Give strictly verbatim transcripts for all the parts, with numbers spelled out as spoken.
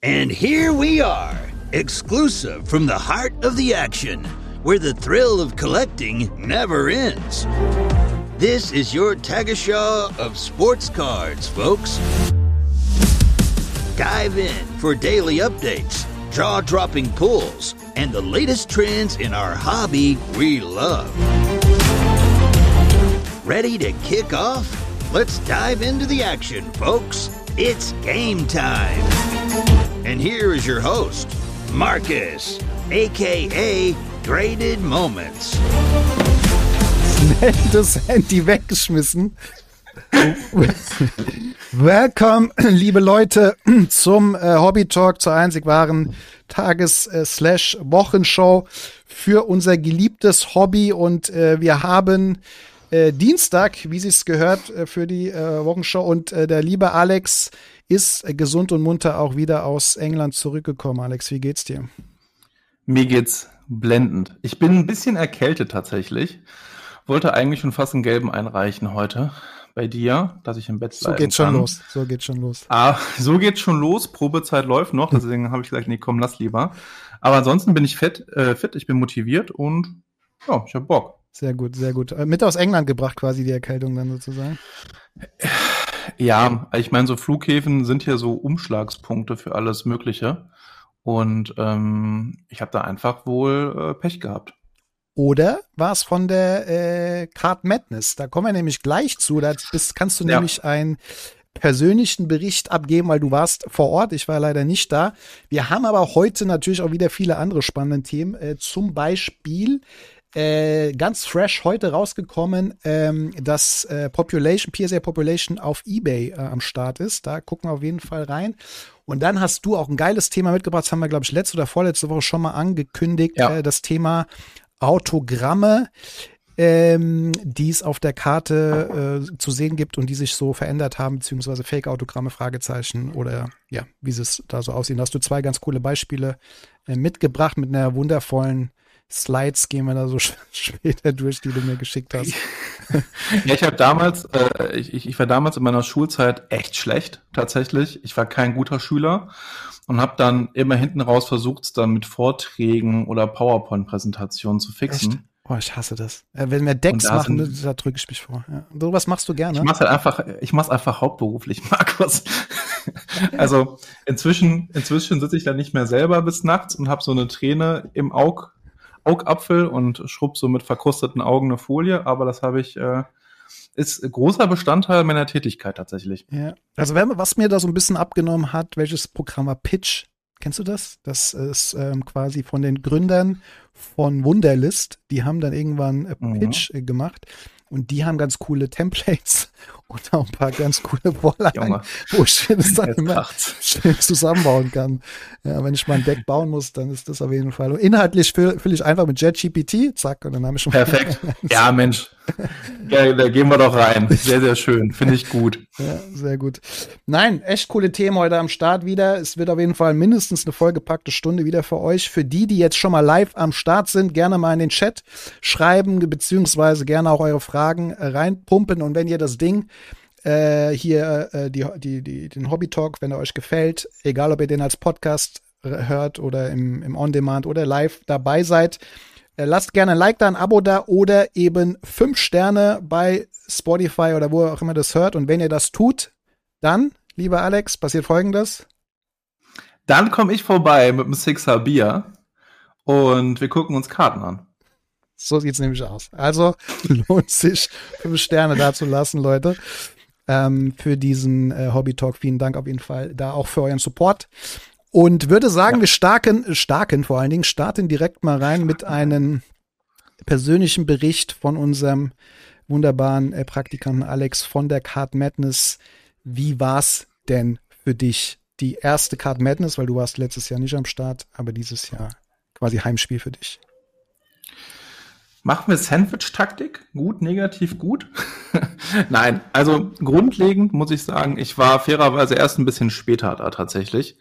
And here we are, exclusive from the heart of the action, where the thrill of collecting never ends. This is your Tagesschau of sports cards, folks. Dive in for daily updates, jaw-dropping pulls, and the latest trends in our hobby we love. Ready to kick off? Let's dive into the action, folks. It's game time. And here is your host, Marcus, aka Graded Moments. Schnell das Handy weggeschmissen. Welcome, liebe Leute, zum äh, Hobby Talk, zur einzig wahren Tages-Slash-Wochenshow für unser geliebtes Hobby. Und äh, wir haben äh, Dienstag, wie sich's gehört, äh, für die äh, Wochenshow. Und äh, der liebe Alex ist äh, gesund und munter auch wieder aus England zurückgekommen. Alex, wie geht's dir? Mir geht's blendend. Ich bin ein bisschen erkältet tatsächlich. Wollte eigentlich schon fast einen gelben einreichen heute bei dir, dass ich im Bett bleiben kann. So geht's schon los. So geht's schon los. Ah, so geht's schon los. Probezeit läuft noch, deswegen habe ich gesagt, nee, komm, lass lieber. Aber ansonsten bin ich fit, äh, fit, ich bin motiviert und ja, ich habe Bock. Sehr gut, sehr gut. Mit aus England gebracht quasi die Erkältung dann sozusagen. Ja, ich meine, so Flughäfen sind hier so Umschlagspunkte für alles Mögliche. Und ähm, ich habe da einfach wohl äh, Pech gehabt. Oder war es von der äh, Card Madness? Da kommen wir nämlich gleich zu. Da bist, kannst du ja. nämlich einen persönlichen Bericht abgeben, weil du warst vor Ort. Ich war leider nicht da. Wir haben aber heute natürlich auch wieder viele andere spannende Themen. Äh, zum Beispiel äh, ganz fresh heute rausgekommen, ähm, dass äh, Population, P S A Population auf eBay äh, am Start ist. Da gucken wir auf jeden Fall rein. Und dann hast du auch ein geiles Thema mitgebracht. Das haben wir, glaube ich, letzte oder vorletzte Woche schon mal angekündigt. Ja. Äh, das Thema Autogramme, ähm, die es auf der Karte äh, zu sehen gibt und die sich so verändert haben, beziehungsweise Fake-Autogramme, Fragezeichen oder ja, wie sie es da so aussehen. Da hast du zwei ganz coole Beispiele äh, mitgebracht mit einer wundervollen Slides, gehen wir da so später durch, die du mir geschickt hast. Ja, ich habe damals, äh, ich, ich war damals in meiner Schulzeit echt schlecht, tatsächlich. Ich war kein guter Schüler und habe dann immer hinten raus versucht, dann mit Vorträgen oder PowerPoint-Präsentationen zu fixen. Echt? Oh, ich hasse das. Äh, wenn wir Decks da machen, sind, da drücke ich mich vor. Ja. So was machst du gerne? Ich mach's halt einfach, ich mach's einfach hauptberuflich, Markus. Also inzwischen, inzwischen sitze ich da nicht mehr selber bis nachts und habe so eine Träne im Aug, Augapfel und schrubb so mit verkrusteten Augen eine Folie, aber das habe ich, äh, ist großer Bestandteil meiner Tätigkeit tatsächlich. Ja. Also wenn, was mir da so ein bisschen abgenommen hat, welches Programm war Pitch? Kennst du das? Das ist ähm, quasi von den Gründern von Wunderlist. Die haben dann irgendwann äh, Pitch mhm. äh, gemacht und die haben ganz coole Templates und auch ein paar ganz coole Vorlagen, wo ich das dann immer schön zusammenbauen kann. Ja, wenn ich mal ein Deck bauen muss, dann ist das auf jeden Fall. Und inhaltlich fülle füll ich einfach mit ChatGPT, zack, und dann habe ich schon mal. Perfekt. Ja, Mensch. Ja, da gehen wir doch rein. Sehr, sehr schön. Finde ich gut. Ja, sehr gut. Nein, echt coole Themen heute am Start wieder. Es wird auf jeden Fall mindestens eine vollgepackte Stunde wieder für euch. Für die, die jetzt schon mal live am Start sind, gerne mal in den Chat schreiben, beziehungsweise gerne auch eure Fragen reinpumpen. Und wenn ihr das Ding äh, hier, äh, die, die, die, den Hobby Talk, wenn er euch gefällt, egal ob ihr den als Podcast hört oder im, im On-Demand oder live dabei seid, lasst gerne ein Like da, ein Abo da oder eben fünf Sterne bei Spotify oder wo auch immer das hört. Und wenn ihr das tut, dann, lieber Alex, passiert Folgendes. Dann komme ich vorbei mit einem Sixer Bier und wir gucken uns Karten an. So sieht's nämlich aus. Also lohnt sich, fünf Sterne da zu lassen, Leute, ähm, für diesen äh, Hobby Talk. Vielen Dank auf jeden Fall da auch für euren Support. Und würde sagen, ja. wir starken, starken vor allen Dingen, starten direkt mal rein mit einem persönlichen Bericht von unserem wunderbaren äh, Praktikanten Alex von der Card Madness. Wie war's denn für dich die erste Card Madness? Weil du warst letztes Jahr nicht am Start, aber dieses Jahr quasi Heimspiel für dich. Machen wir Sandwich-Taktik? Gut, negativ, gut? Nein, also grundlegend muss ich sagen, ich war fairerweise erst ein bisschen später da tatsächlich.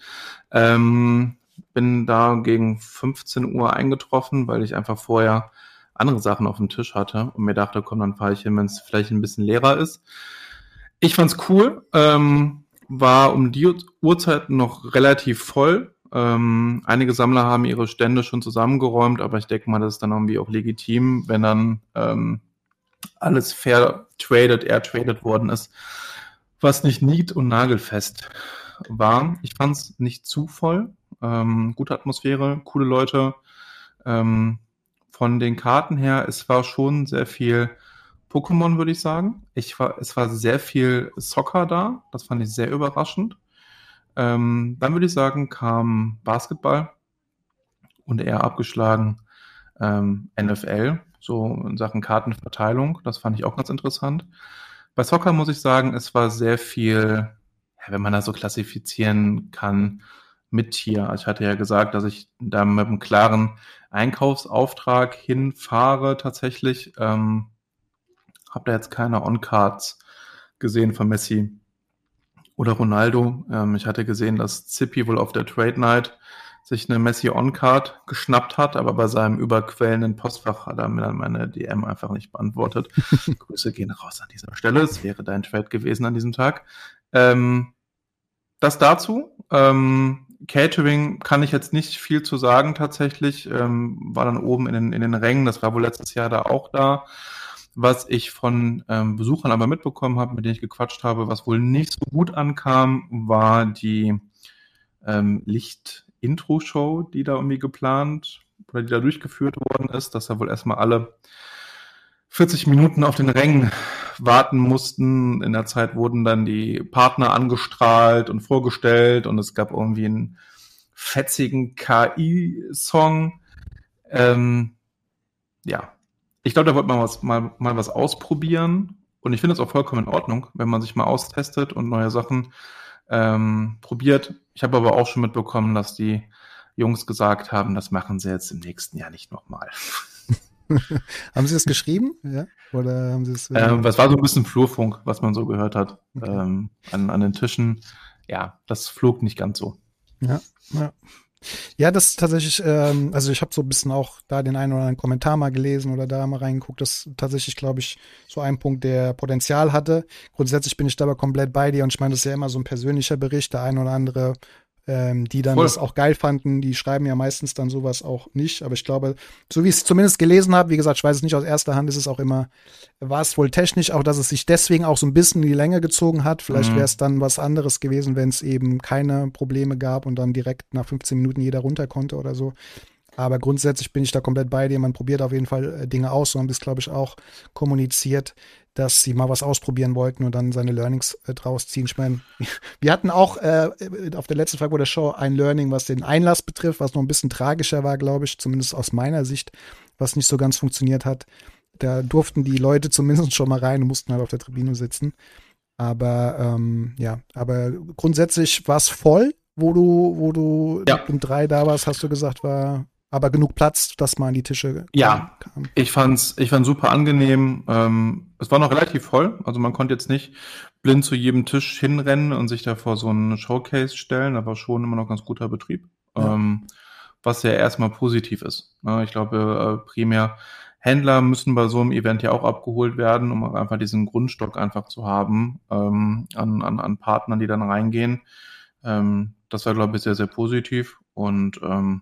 Ähm, bin da gegen fünfzehn Uhr eingetroffen, weil ich einfach vorher andere Sachen auf dem Tisch hatte und mir dachte, komm, dann fahre ich hin, wenn es vielleicht ein bisschen leerer ist. Ich fand's cool. Ähm, war um die Uhrzeit noch relativ voll. Ähm, einige Sammler haben ihre Stände schon zusammengeräumt, aber ich denke mal, das ist dann irgendwie auch legitim, wenn dann ähm, alles fair traded, air traded worden ist, was nicht nied- und nagelfest war. Ich fand es nicht zu voll. Ähm, gute Atmosphäre, coole Leute. Ähm, von den Karten her, es war schon sehr viel Pokémon, würde ich sagen. Ich war, es war sehr viel Soccer da. Das fand ich sehr überraschend. Ähm, dann würde ich sagen, kam Basketball und eher abgeschlagen ähm, N F L, so in Sachen Kartenverteilung. Das fand ich auch ganz interessant. Bei Soccer muss ich sagen, es war sehr viel, ja, wenn man das so klassifizieren kann, mit Tier. Ich hatte ja gesagt, dass ich da mit einem klaren Einkaufsauftrag hinfahre tatsächlich. Ähm, habe da jetzt keine On-Cards gesehen von Messi oder Ronaldo. Ähm, ich hatte gesehen, dass Zippy wohl auf der Trade Night sich eine Messi On-Card geschnappt hat, aber bei seinem überquellenden Postfach hat er mir dann meine D M einfach nicht beantwortet. Grüße gehen raus an dieser Stelle. Es wäre dein Trade gewesen an diesem Tag. Ähm, das dazu. Ähm, Catering kann ich jetzt nicht viel zu sagen tatsächlich. Ähm, war dann oben in den, in den Rängen. Das war wohl letztes Jahr da auch da. Was ich von ähm, Besuchern aber mitbekommen habe, mit denen ich gequatscht habe, was wohl nicht so gut ankam, war die ähm, Licht-Intro-Show, die da irgendwie geplant oder die da durchgeführt worden ist, dass da wohl erstmal alle vierzig Minuten auf den Rängen warten mussten. In der Zeit wurden dann die Partner angestrahlt und vorgestellt und es gab irgendwie einen fetzigen K I-Song. Ähm, ja, ich glaube, da wollte man was, mal, mal was ausprobieren und ich finde es auch vollkommen in Ordnung, wenn man sich mal austestet und neue Sachen ähm, probiert. Ich habe aber auch schon mitbekommen, dass die Jungs gesagt haben, das machen sie jetzt im nächsten Jahr nicht nochmal. Haben Sie das geschrieben? Ja? Oder haben Sie es? Ähm, das war so ein bisschen Flurfunk, was man so gehört hat. Okay. Ähm, an, an den Tischen. Ja, das flog nicht ganz so. Ja, ja. Ja, das ist tatsächlich, ähm, also ich habe so ein bisschen auch da den einen oder anderen Kommentar mal gelesen oder da mal reingeguckt. Das ist tatsächlich, glaube ich, so ein Punkt, der Potenzial hatte. Grundsätzlich bin ich dabei komplett bei dir und ich meine, das ist ja immer so ein persönlicher Bericht. Der ein oder andere, ähm, die dann Voll. das auch geil fanden, die schreiben ja meistens dann sowas auch nicht. Aber ich glaube, so wie ich es zumindest gelesen habe, wie gesagt, ich weiß es nicht aus erster Hand, ist es auch immer, war es wohl technisch auch, dass es sich deswegen auch so ein bisschen in die Länge gezogen hat. Vielleicht Mhm. wäre es dann was anderes gewesen, wenn es eben keine Probleme gab und dann direkt nach fünfzehn Minuten jeder runter konnte oder so. Aber grundsätzlich bin ich da komplett bei dir. Man probiert auf jeden Fall äh, Dinge aus. So haben das, glaube ich, auch kommuniziert, dass sie mal was ausprobieren wollten und dann seine Learnings äh, draus ziehen. Ich meine, wir hatten auch äh, auf der letzten Folge der Show ein Learning, was den Einlass betrifft, was noch ein bisschen tragischer war, glaube ich, zumindest aus meiner Sicht, was nicht so ganz funktioniert hat. Da durften die Leute zumindest schon mal rein und mussten halt auf der Tribüne sitzen. Aber ähm, ja, aber grundsätzlich war es voll, wo du, wo du Ja. um drei da warst, hast du gesagt, war aber genug Platz, dass man an die Tische Ja. kam. Ich fand's, ich fand's super angenehm. Ähm, es war noch relativ voll, also man konnte jetzt nicht blind zu jedem Tisch hinrennen und sich da vor so einen Showcase stellen. Da war schon immer noch ganz guter Betrieb, Ja. ähm, was ja erstmal positiv ist. Ne? Ich glaube, äh, primär Händler müssen bei so einem Event ja auch abgeholt werden, um einfach diesen Grundstock einfach zu haben ähm, an, an, an Partnern, die dann reingehen. Ähm, das war, glaube ich, sehr, sehr positiv und ähm,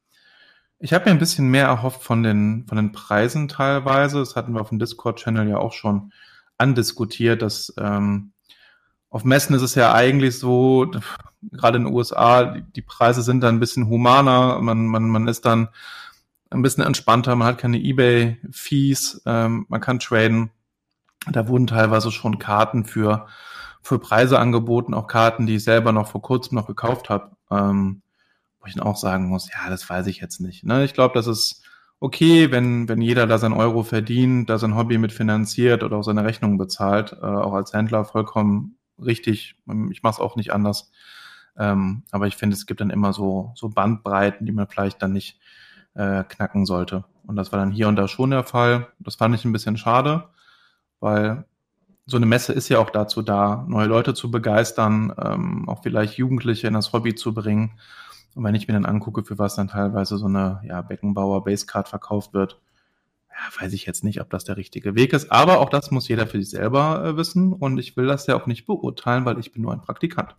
ich habe mir ein bisschen mehr erhofft von den, von den Preisen teilweise. Das hatten wir auf dem Discord-Channel ja auch schon andiskutiert, dass ähm, auf Messen ist es ja eigentlich so, gerade in den U S A, die, die Preise sind dann ein bisschen humaner, man, man, man ist dann ein bisschen entspannter, man hat keine eBay-Fees, ähm, man kann traden. Da wurden teilweise schon Karten für, für Preise angeboten, auch Karten, die ich selber noch vor kurzem noch gekauft habe. Ähm, wo ich dann auch sagen muss, ja, das weiß ich jetzt nicht. Ne? Ich glaube, das ist okay, wenn, wenn jeder da sein Euro verdient, da sein Hobby mitfinanziert oder auch seine Rechnungen bezahlt, äh, auch als Händler vollkommen richtig. Ich mache es auch nicht anders. Ähm, aber ich finde, es gibt dann immer so, so Bandbreiten, die man vielleicht dann nicht äh, knacken sollte. Und das war dann hier und da schon der Fall. Das fand ich ein bisschen schade, weil so eine Messe ist ja auch dazu da, neue Leute zu begeistern, ähm, auch vielleicht Jugendliche in das Hobby zu bringen. Und wenn ich mir dann angucke, für was dann teilweise so eine ja, Beckenbauer Basecard verkauft wird, ja, weiß ich jetzt nicht, ob das der richtige Weg ist, aber auch das muss jeder für sich selber äh, wissen und ich will das ja auch nicht beurteilen, weil ich bin nur ein Praktikant.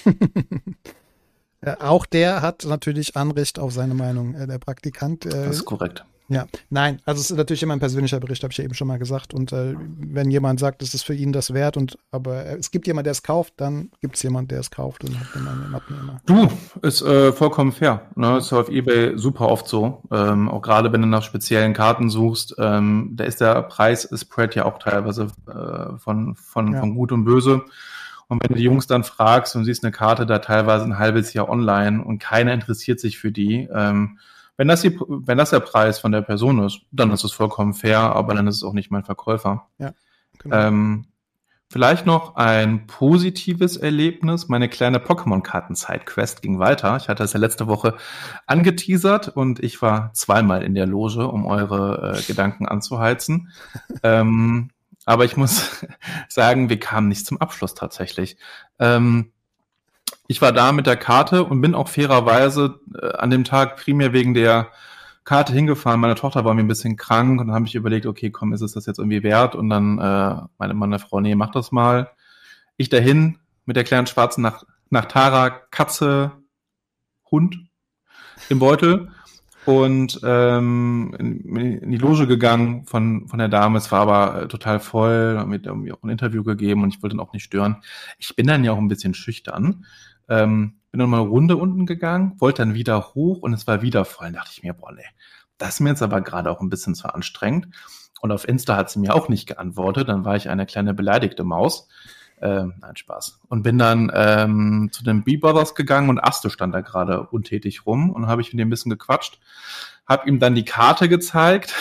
Ja, auch der hat natürlich Anrecht auf seine Meinung, äh, der Praktikant. Äh, Das ist korrekt. Ja, nein, also es ist natürlich immer ein persönlicher Bericht, habe ich ja eben schon mal gesagt. Und äh, wenn jemand sagt, es ist für ihn das wert, und aber äh, es gibt jemand, der es kauft, dann gibt es jemand, der es kauft und hat dann einen Abnehmer. Du, ist äh, vollkommen fair. Ne? Ist auf eBay super oft so. Ähm, auch gerade wenn du nach speziellen Karten suchst, ähm, da ist der Preisspread ja auch teilweise äh, von, von, Ja. von Gut und Böse. Und wenn du die Jungs dann fragst und siehst eine Karte da teilweise ein halbes Jahr online und keiner interessiert sich für die, ähm, wenn das die, wenn das der Preis von der Person ist, dann ist es vollkommen fair, aber dann ist es auch nicht mein Verkäufer. Ja, genau. Ähm, vielleicht noch ein positives Erlebnis. Meine kleine Pokémon-Karten-Side-Quest ging weiter. Ich hatte das ja letzte Woche angeteasert und ich war zweimal in der Loge, um eure äh, Gedanken anzuheizen. ähm, aber ich muss sagen, wir kamen nicht zum Abschluss tatsächlich. Ähm, Ich war da mit der Karte und bin auch fairerweise äh, an dem Tag primär wegen der Karte hingefahren. Meine Tochter war mir ein bisschen krank und dann habe ich überlegt, okay, komm, ist es das jetzt irgendwie wert? Und dann äh, meine meine Frau, nee, mach das mal. Ich dahin mit der kleinen schwarzen nach, nach Tara, Katze, Hund im Beutel und ähm, in, in die Loge gegangen von von der Dame. Es war aber äh, total voll, haben mir irgendwie auch ein Interview gegeben und ich wollte dann auch nicht stören. Ich bin dann ja auch ein bisschen schüchtern. Ähm, bin dann mal eine Runde unten gegangen, wollte dann wieder hoch und es war wieder voll. Dann dachte ich mir, boah, nee, das ist mir jetzt aber gerade auch ein bisschen zu anstrengend. Und auf Insta hat sie mir auch nicht geantwortet. Dann war ich eine kleine beleidigte Maus. Ähm, nein, Spaß. Und bin dann ähm, zu den B-Brothers gegangen und Aste stand da gerade untätig rum und habe ich mit ihm ein bisschen gequatscht. Hab ihm dann die Karte gezeigt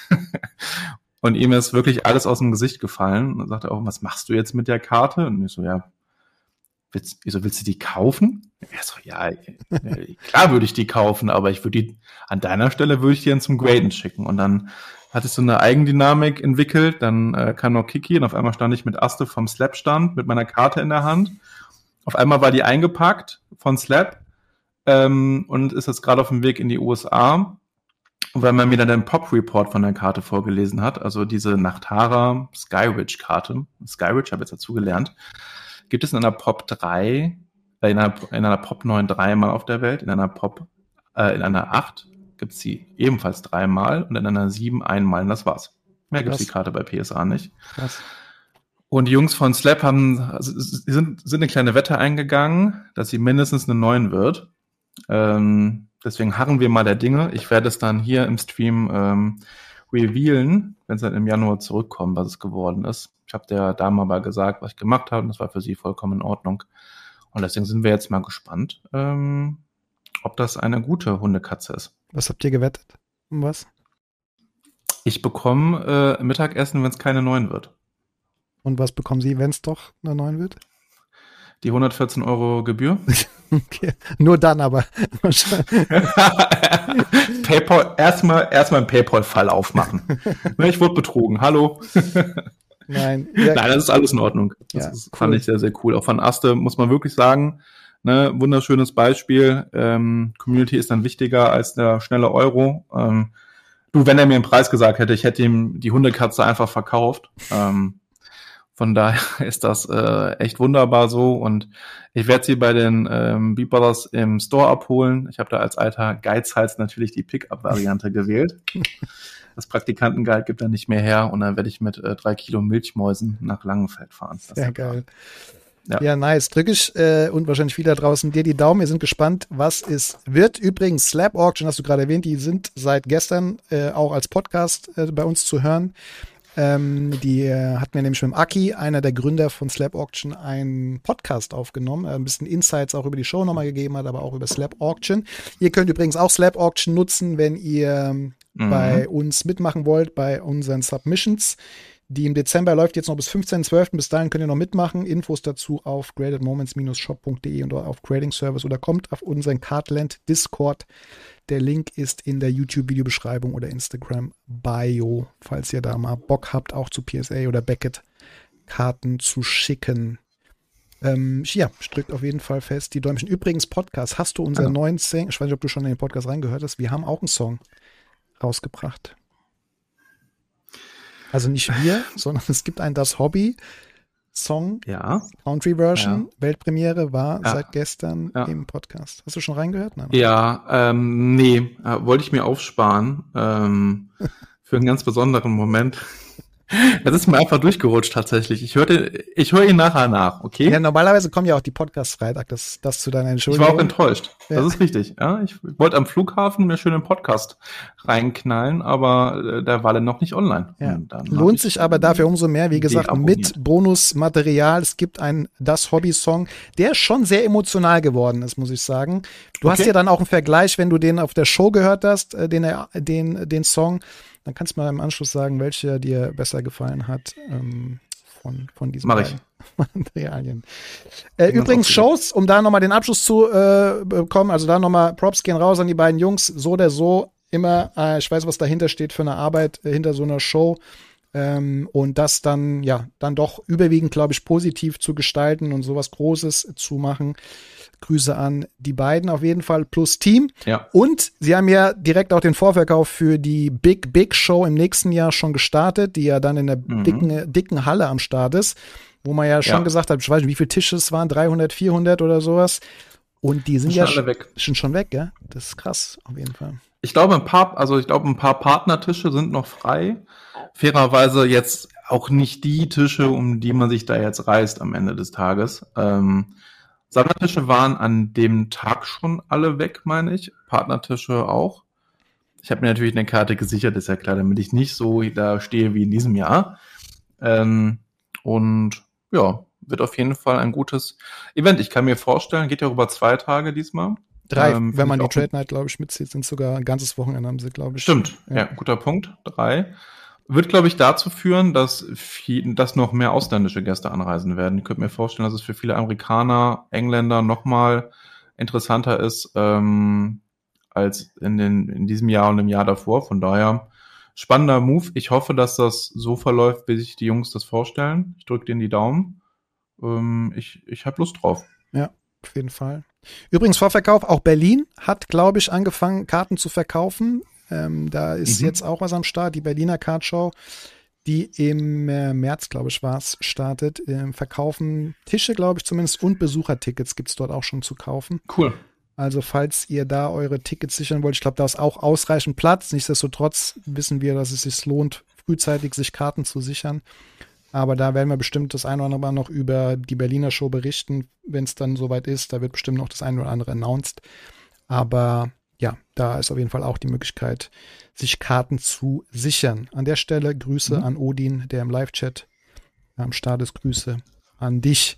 und ihm ist wirklich alles aus dem Gesicht gefallen. Und dann sagte er auch, was machst du jetzt mit der Karte? Und ich so, ja, Willst, wieso willst du die kaufen? Er so, ja, klar würde ich die kaufen, aber ich würde die, an deiner Stelle würde ich die dann zum Graden schicken. Und dann hatte ich so eine Eigendynamik entwickelt, dann äh, kam noch Kiki und auf einmal stand ich mit Aste vom Slap-Stand mit meiner Karte in der Hand. Auf einmal war die eingepackt von Slap ähm, und ist jetzt gerade auf dem Weg in die U S A. Und weil man mir dann den Pop-Report von der Karte vorgelesen hat, also diese Nachtara Skyridge-Karte, Skyridge habe ich jetzt dazu gelernt, gibt es in einer Pop drei, äh, in, einer, in einer Pop neun dreimal auf der Welt, in einer Pop, äh, in einer acht gibt es sie ebenfalls dreimal und in einer sieben einmal und das war's. Mehr gibt es die Karte bei P S A nicht. Krass. Und die Jungs von Slap haben, also, sind, sind eine kleine Wette eingegangen, dass sie mindestens eine neun wird. Ähm, deswegen harren wir mal der Dinge. Ich werde es dann hier im Stream ähm, revealen, wenn es dann im Januar zurückkommt, was es geworden ist. Ich habe der Dame aber gesagt, was ich gemacht habe, und das war für sie vollkommen in Ordnung. Und deswegen sind wir jetzt mal gespannt, ähm, ob das eine gute Hundekatze ist. Was habt ihr gewettet? Um was? Ich bekomme äh, Mittagessen, wenn es keine neun wird. Und was bekommen Sie, wenn es doch eine neun wird? Die hundertvierzehn Euro Gebühr. Okay. Nur dann aber. PayPal, erstmal erstmal einen PayPal-Fall aufmachen. Ich wurde betrogen. Hallo. Nein. Ja. Nein, das ist alles in Ordnung. Das Ja, ist, cool. fand ich sehr, sehr cool. Auch von Aste muss man wirklich sagen, ne, wunderschönes Beispiel. Ähm, Community ist dann wichtiger als der schnelle Euro. Ähm, du, wenn er mir einen Preis gesagt hätte, ich hätte ihm die Hundekatze einfach verkauft. Ähm, Von daher ist das äh, echt wunderbar so und ich werde sie bei den ähm, B-Brothers im Store abholen. Ich habe da als alter Geizhals natürlich die Pick-up-Variante gewählt. Das Praktikantengehalt gibt dann nicht mehr her und dann werde ich mit äh, drei Kilo Milchmäusen nach Langenfeld fahren. Das Sehr ist geil. Ja. Ja, nice. Drück ich äh, und wahrscheinlich viele da draußen dir die Daumen. Wir sind gespannt, was es wird. Übrigens, Slap Auction hast du gerade erwähnt, die sind seit gestern äh, auch als Podcast äh, bei uns zu hören. Ähm, die äh, hat mir nämlich mit dem Aki, einer der Gründer von Slap Auction, einen Podcast aufgenommen, äh, ein bisschen Insights auch über die Show nochmal gegeben hat, aber auch über Slap Auction. Ihr könnt übrigens auch Slap Auction nutzen, wenn ihr ähm, mhm. bei uns mitmachen wollt, bei unseren Submissions. Die im Dezember läuft jetzt noch bis fünfzehnten zwölften Bis dahin könnt ihr noch mitmachen. Infos dazu auf graded moments shop punkt de und auf Grading Service oder kommt auf unseren Cardland Discord. Der Link ist in der YouTube-Videobeschreibung oder Instagram-Bio, falls ihr da mal Bock habt, auch zu P S A oder Beckett Karten zu schicken. Ähm, ja, drückt auf jeden Fall fest die Däumchen. Übrigens, Podcast, hast du unseren ja. neuen Song, ich weiß nicht, ob du schon in den Podcast reingehört hast, wir haben auch einen Song rausgebracht. Also nicht wir, sondern es gibt ein Das Hobby Song, Ja. Country Version, Ja. Weltpremiere war Ja. seit gestern Ja. im Podcast. Hast du schon reingehört? Nein. Ja, ähm, nee, äh, wollte ich mir aufsparen, ähm, für einen ganz besonderen Moment. Das ist mir einfach durchgerutscht tatsächlich. Ich hörte, ich höre ihn nachher nach, okay? Ja, normalerweise kommen ja auch die Podcasts Freitag, das, das zu deiner Ich Entschuldigung. war auch enttäuscht. Ja. Das ist richtig. Ja, ich wollte am Flughafen mir schön einen Podcast reinknallen, aber äh, der war dann noch nicht online. Ja. Und dann hab Lohnt ich sich aber dafür umso mehr, wie gesagt, deabonniert. mit Bonusmaterial. Es gibt einen Das Hobby-Song, der schon sehr emotional geworden ist, muss ich sagen. Du Okay. hast ja dann auch einen Vergleich, wenn du den auf der Show gehört hast, äh, den, den, den Song. Dann kannst du mal im Anschluss sagen, welcher dir besser gefallen hat ähm, von, von diesen Mach ich. beiden Materialien. Äh, Bin ganz übrigens aufgeregt. Shows, um da nochmal den Abschluss zu äh, bekommen, also da nochmal Props gehen raus an die beiden Jungs, so oder so immer, äh, ich weiß, was dahinter steht für eine Arbeit äh, hinter so einer Show. Ähm, und das dann, ja, dann doch überwiegend, glaube ich, positiv zu gestalten und sowas Großes zu machen. Grüße an die beiden auf jeden Fall plus Team. Ja. Und sie haben ja direkt auch den Vorverkauf für die Big Big Show im nächsten Jahr schon gestartet, die ja dann in der Mhm. dicken, dicken Halle am Start ist, wo man ja schon Ja. gesagt hat, ich weiß nicht, wie viele Tische es waren, dreihundert, vierhundert oder sowas. Und die sind Sind ja schon alle weg. schon schon weg, ja? Das ist krass, auf jeden Fall. Ich glaube, ein paar, also ich glaube, ein paar Partnertische sind noch frei. Fairerweise jetzt auch nicht die Tische, um die man sich da jetzt reißt am Ende des Tages. Ähm, Sammlertische waren an dem Tag schon alle weg, meine ich. Partnertische auch. Ich habe mir natürlich eine Karte gesichert, ist ja klar, damit ich nicht so da stehe wie in diesem Jahr. Ähm, und ja, wird auf jeden Fall ein gutes Event. Ich kann mir vorstellen, geht ja über zwei Tage diesmal. Drei, Ähm, wenn find man ich die auch Trade Night, glaube ich, mitzieht, sind sogar ein ganzes Wochenende haben sie, glaube ich. Stimmt, ja. guter Punkt. Drei. Wird, glaube ich, dazu führen, dass, viel, dass noch mehr ausländische Gäste anreisen werden. Ich könnte mir vorstellen, dass es für viele Amerikaner, Engländer nochmal interessanter ist ähm, als in, den, in diesem Jahr und im Jahr davor. Von daher spannender Move. Ich hoffe, dass das so verläuft, wie sich die Jungs das vorstellen. Ich drücke denen die Daumen. Ähm, ich ich habe Lust drauf. Ja, auf jeden Fall. Übrigens Vorverkauf, auch Berlin hat, glaube ich, angefangen, Karten zu verkaufen. Ähm, da ist Mhm. jetzt auch was am Start, die Berliner Cardshow, die im äh, März, glaube ich, war es, startet. Ähm, verkaufen Tische, glaube ich zumindest, und Besuchertickets gibt es dort auch schon zu kaufen. Cool. Also falls ihr da eure Tickets sichern wollt, ich glaube, da ist auch ausreichend Platz. Nichtsdestotrotz wissen wir, dass es sich lohnt, frühzeitig sich Karten zu sichern. Aber da werden wir bestimmt das eine oder andere Mal noch über die Berliner Show berichten, wenn es dann soweit ist. Da wird bestimmt noch das eine oder andere announced. Aber ja, da ist auf jeden Fall auch die Möglichkeit, sich Karten zu sichern. An der Stelle Grüße Mhm. an Odin, der im Live-Chat am Start ist. Grüße an dich.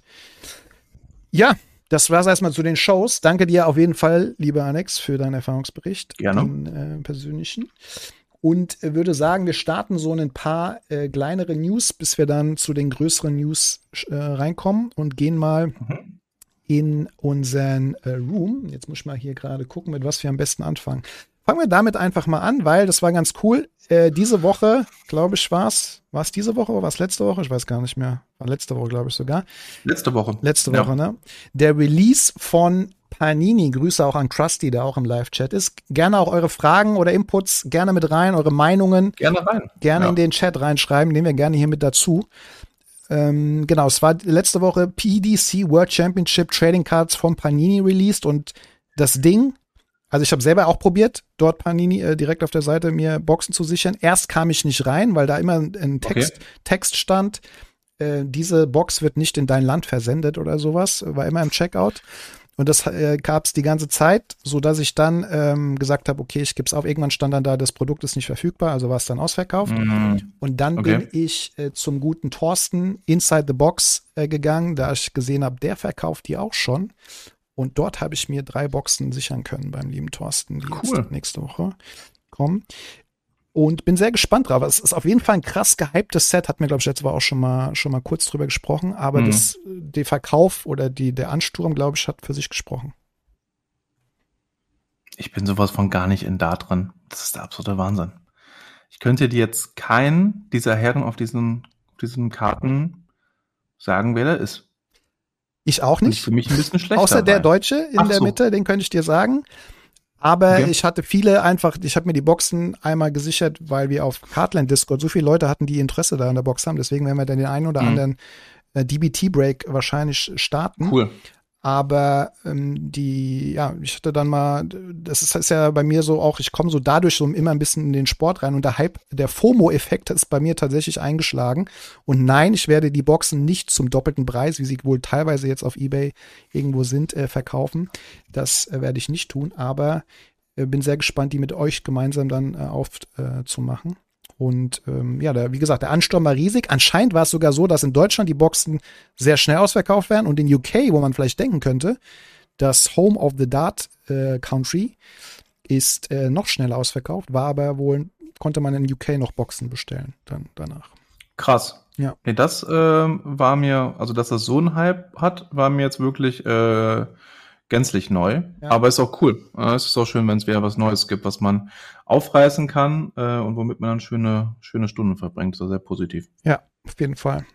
Ja, das war's erstmal zu den Shows. Danke dir auf jeden Fall, lieber Alex, für deinen Erfahrungsbericht. Gerne. Den äh, persönlichen. Und äh, würde sagen, wir starten so ein paar äh, kleinere News, bis wir dann zu den größeren News äh, reinkommen und gehen mal Mhm. in unseren äh, Room. Jetzt muss ich mal hier gerade gucken, mit was wir am besten anfangen. Fangen wir damit einfach mal an, weil das war ganz cool. Äh, diese Woche, glaube ich, war es, war es diese Woche oder war es letzte Woche? Ich weiß gar nicht mehr. War letzte Woche, glaube ich sogar. Letzte Woche. Letzte Ja. Woche, ne? Der Release von Panini. Grüße auch an Krusty, der auch im Live-Chat ist. Gerne auch eure Fragen oder Inputs gerne mit rein, eure Meinungen Gerne rein. gerne Ja. in den Chat reinschreiben, nehmen wir gerne hier mit dazu. Ähm, genau, es war letzte Woche P D C World Championship Trading Cards von Panini released und das Ding, also ich habe selber auch probiert, dort Panini äh, direkt auf der Seite mir Boxen zu sichern. Erst kam ich nicht rein, weil da immer ein Text, Okay. Text stand, äh, diese Box wird nicht in dein Land versendet oder sowas, war immer im Checkout. Und das äh, gab es die ganze Zeit, so dass ich dann ähm, gesagt habe, okay, ich gebe es auf. Irgendwann stand dann da, das Produkt ist nicht verfügbar, also war es dann ausverkauft. Mhm. Und dann Okay. bin ich äh, zum guten Thorsten Inside the Box äh, gegangen, da ich gesehen habe, der verkauft die auch schon. Und dort habe ich mir drei Boxen sichern können beim lieben Thorsten, die Cool. jetzt nächste Woche kommen. Und bin sehr gespannt drauf. Es ist auf jeden Fall ein krass gehyptes Set, hat mir, glaube ich, letzte Woche auch schon mal, schon mal kurz drüber gesprochen. Aber Mhm. das, der Verkauf oder die, der Ansturm, glaube ich, hat für sich gesprochen. Ich bin sowas von gar nicht in da drin. Das ist der absolute Wahnsinn. Ich könnte dir jetzt keinen dieser Herren auf diesen, auf diesen Karten sagen, wer der ist. Ich auch Und nicht. für mich ein bisschen schlechter. Außer der weil- Deutsche in Ach der so. Mitte, den könnte ich dir sagen. Aber Okay. ich hatte viele einfach, ich habe mir die Boxen einmal gesichert, weil wir auf Cardland Discord so viele Leute hatten, die Interesse da an der Box haben. Deswegen werden wir dann den einen oder Mhm. anderen äh, D B T-Break wahrscheinlich starten. Cool. Aber ähm, die, ja, ich hatte dann mal, das ist, ist ja bei mir so auch, ich komme so dadurch so immer ein bisschen in den Sport rein und der Hype, der FOMO-Effekt ist bei mir tatsächlich eingeschlagen. Und nein, ich werde die Boxen nicht zum doppelten Preis, wie sie wohl teilweise jetzt auf eBay irgendwo sind, äh, verkaufen. Das äh, werde ich nicht tun, aber äh, bin sehr gespannt, die mit euch gemeinsam dann äh, aufzumachen. Äh, Und ähm, ja, der, wie gesagt, der Ansturm war riesig. Anscheinend war es sogar so, dass in Deutschland die Boxen sehr schnell ausverkauft werden und in U K, wo man vielleicht denken könnte, das Home of the Dart äh, Country ist äh, noch schneller ausverkauft, war aber wohl, konnte man in U K noch Boxen bestellen dann danach. Krass. Ja. Nee, das ähm, war mir, also dass das so einen Hype hat, war mir jetzt wirklich äh, gänzlich neu. Ja. Aber ist auch cool. Äh, es ist auch schön, wenn es wieder was Neues gibt, was man aufreißen kann äh, und womit man dann schöne, schöne Stunden verbringt. Das ist sehr positiv. Ja, auf jeden Fall.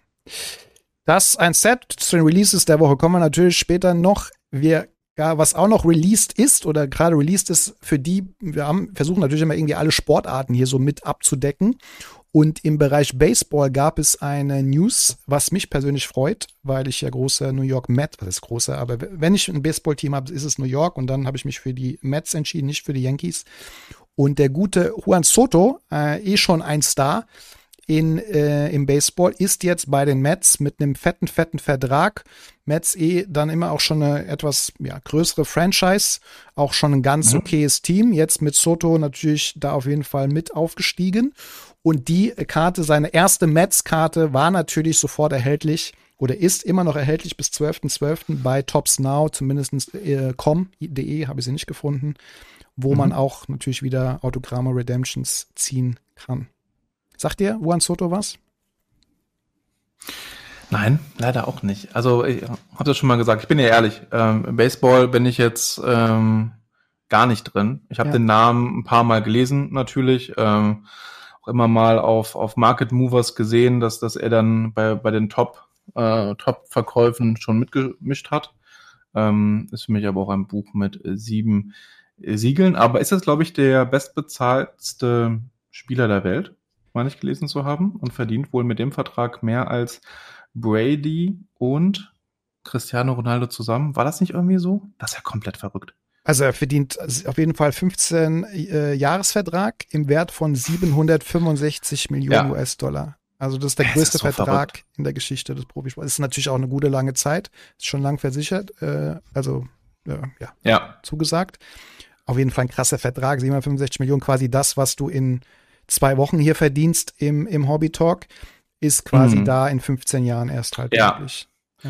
Das ein Set zu den Releases der Woche. Kommen wir natürlich später noch. Wir, ja, was auch noch released ist oder gerade released ist, für die, wir haben, versuchen natürlich immer irgendwie alle Sportarten hier so mit abzudecken. Und im Bereich Baseball gab es eine News, was mich persönlich freut, weil ich ja großer New York Mets, was ist großer, aber wenn ich ein Baseballteam habe, ist es New York und dann habe ich mich für die Mets entschieden, nicht für die Yankees. Und der gute Juan Soto, äh, eh schon ein Star in, äh, im Baseball, ist jetzt bei den Mets mit einem fetten, fetten Vertrag. Mets eh dann immer auch schon eine etwas ja, größere Franchise, auch schon ein ganz Mhm. okayes Team. Jetzt mit Soto natürlich da auf jeden Fall mit aufgestiegen. Und die Karte, seine erste Mets-Karte, war natürlich sofort erhältlich oder ist immer noch erhältlich bis zwölften zwölften bei Topps Now, zumindest äh, com punkt de habe ich sie nicht gefunden, wo Mhm. man auch natürlich wieder Autogramme Redemptions ziehen kann. Sagt dir Juan Soto was? Nein, leider auch nicht. Also ich habe das schon mal gesagt. Ich bin ja ehrlich. Ähm, im Baseball bin ich jetzt ähm, gar nicht drin. Ich habe Ja. den Namen ein paar Mal gelesen natürlich. Ähm, auch immer mal auf auf Market Movers gesehen, dass dass er dann bei bei den Top äh, Top-Verkäufen schon mitgemischt hat. Ähm, ist für mich aber auch ein Buch mit äh, sieben äh, Siegeln. Aber ist das, glaube ich, der bestbezahltste Spieler der Welt, meine ich gelesen zu haben, und verdient wohl mit dem Vertrag mehr als Brady und Cristiano Ronaldo zusammen. War das nicht irgendwie so? Das ist ja komplett verrückt. Also er verdient auf jeden Fall fünfzehn äh, Jahresvertrag im Wert von siebenhundertfünfundsechzig Millionen Ja. U S-Dollar. Also das ist der Es größte ist so Vertrag verrückt. in der Geschichte des Profisports. Das ist natürlich auch eine gute lange Zeit. Ist schon lang versichert, äh, also äh, ja, Ja, zugesagt. Auf jeden Fall ein krasser Vertrag, siebenhundertfünfundsechzig Millionen, quasi das, was du in zwei Wochen hier verdienst im, im Hobby Talk, ist quasi Mhm. da in fünfzehn Jahren erst halt Ja. möglich.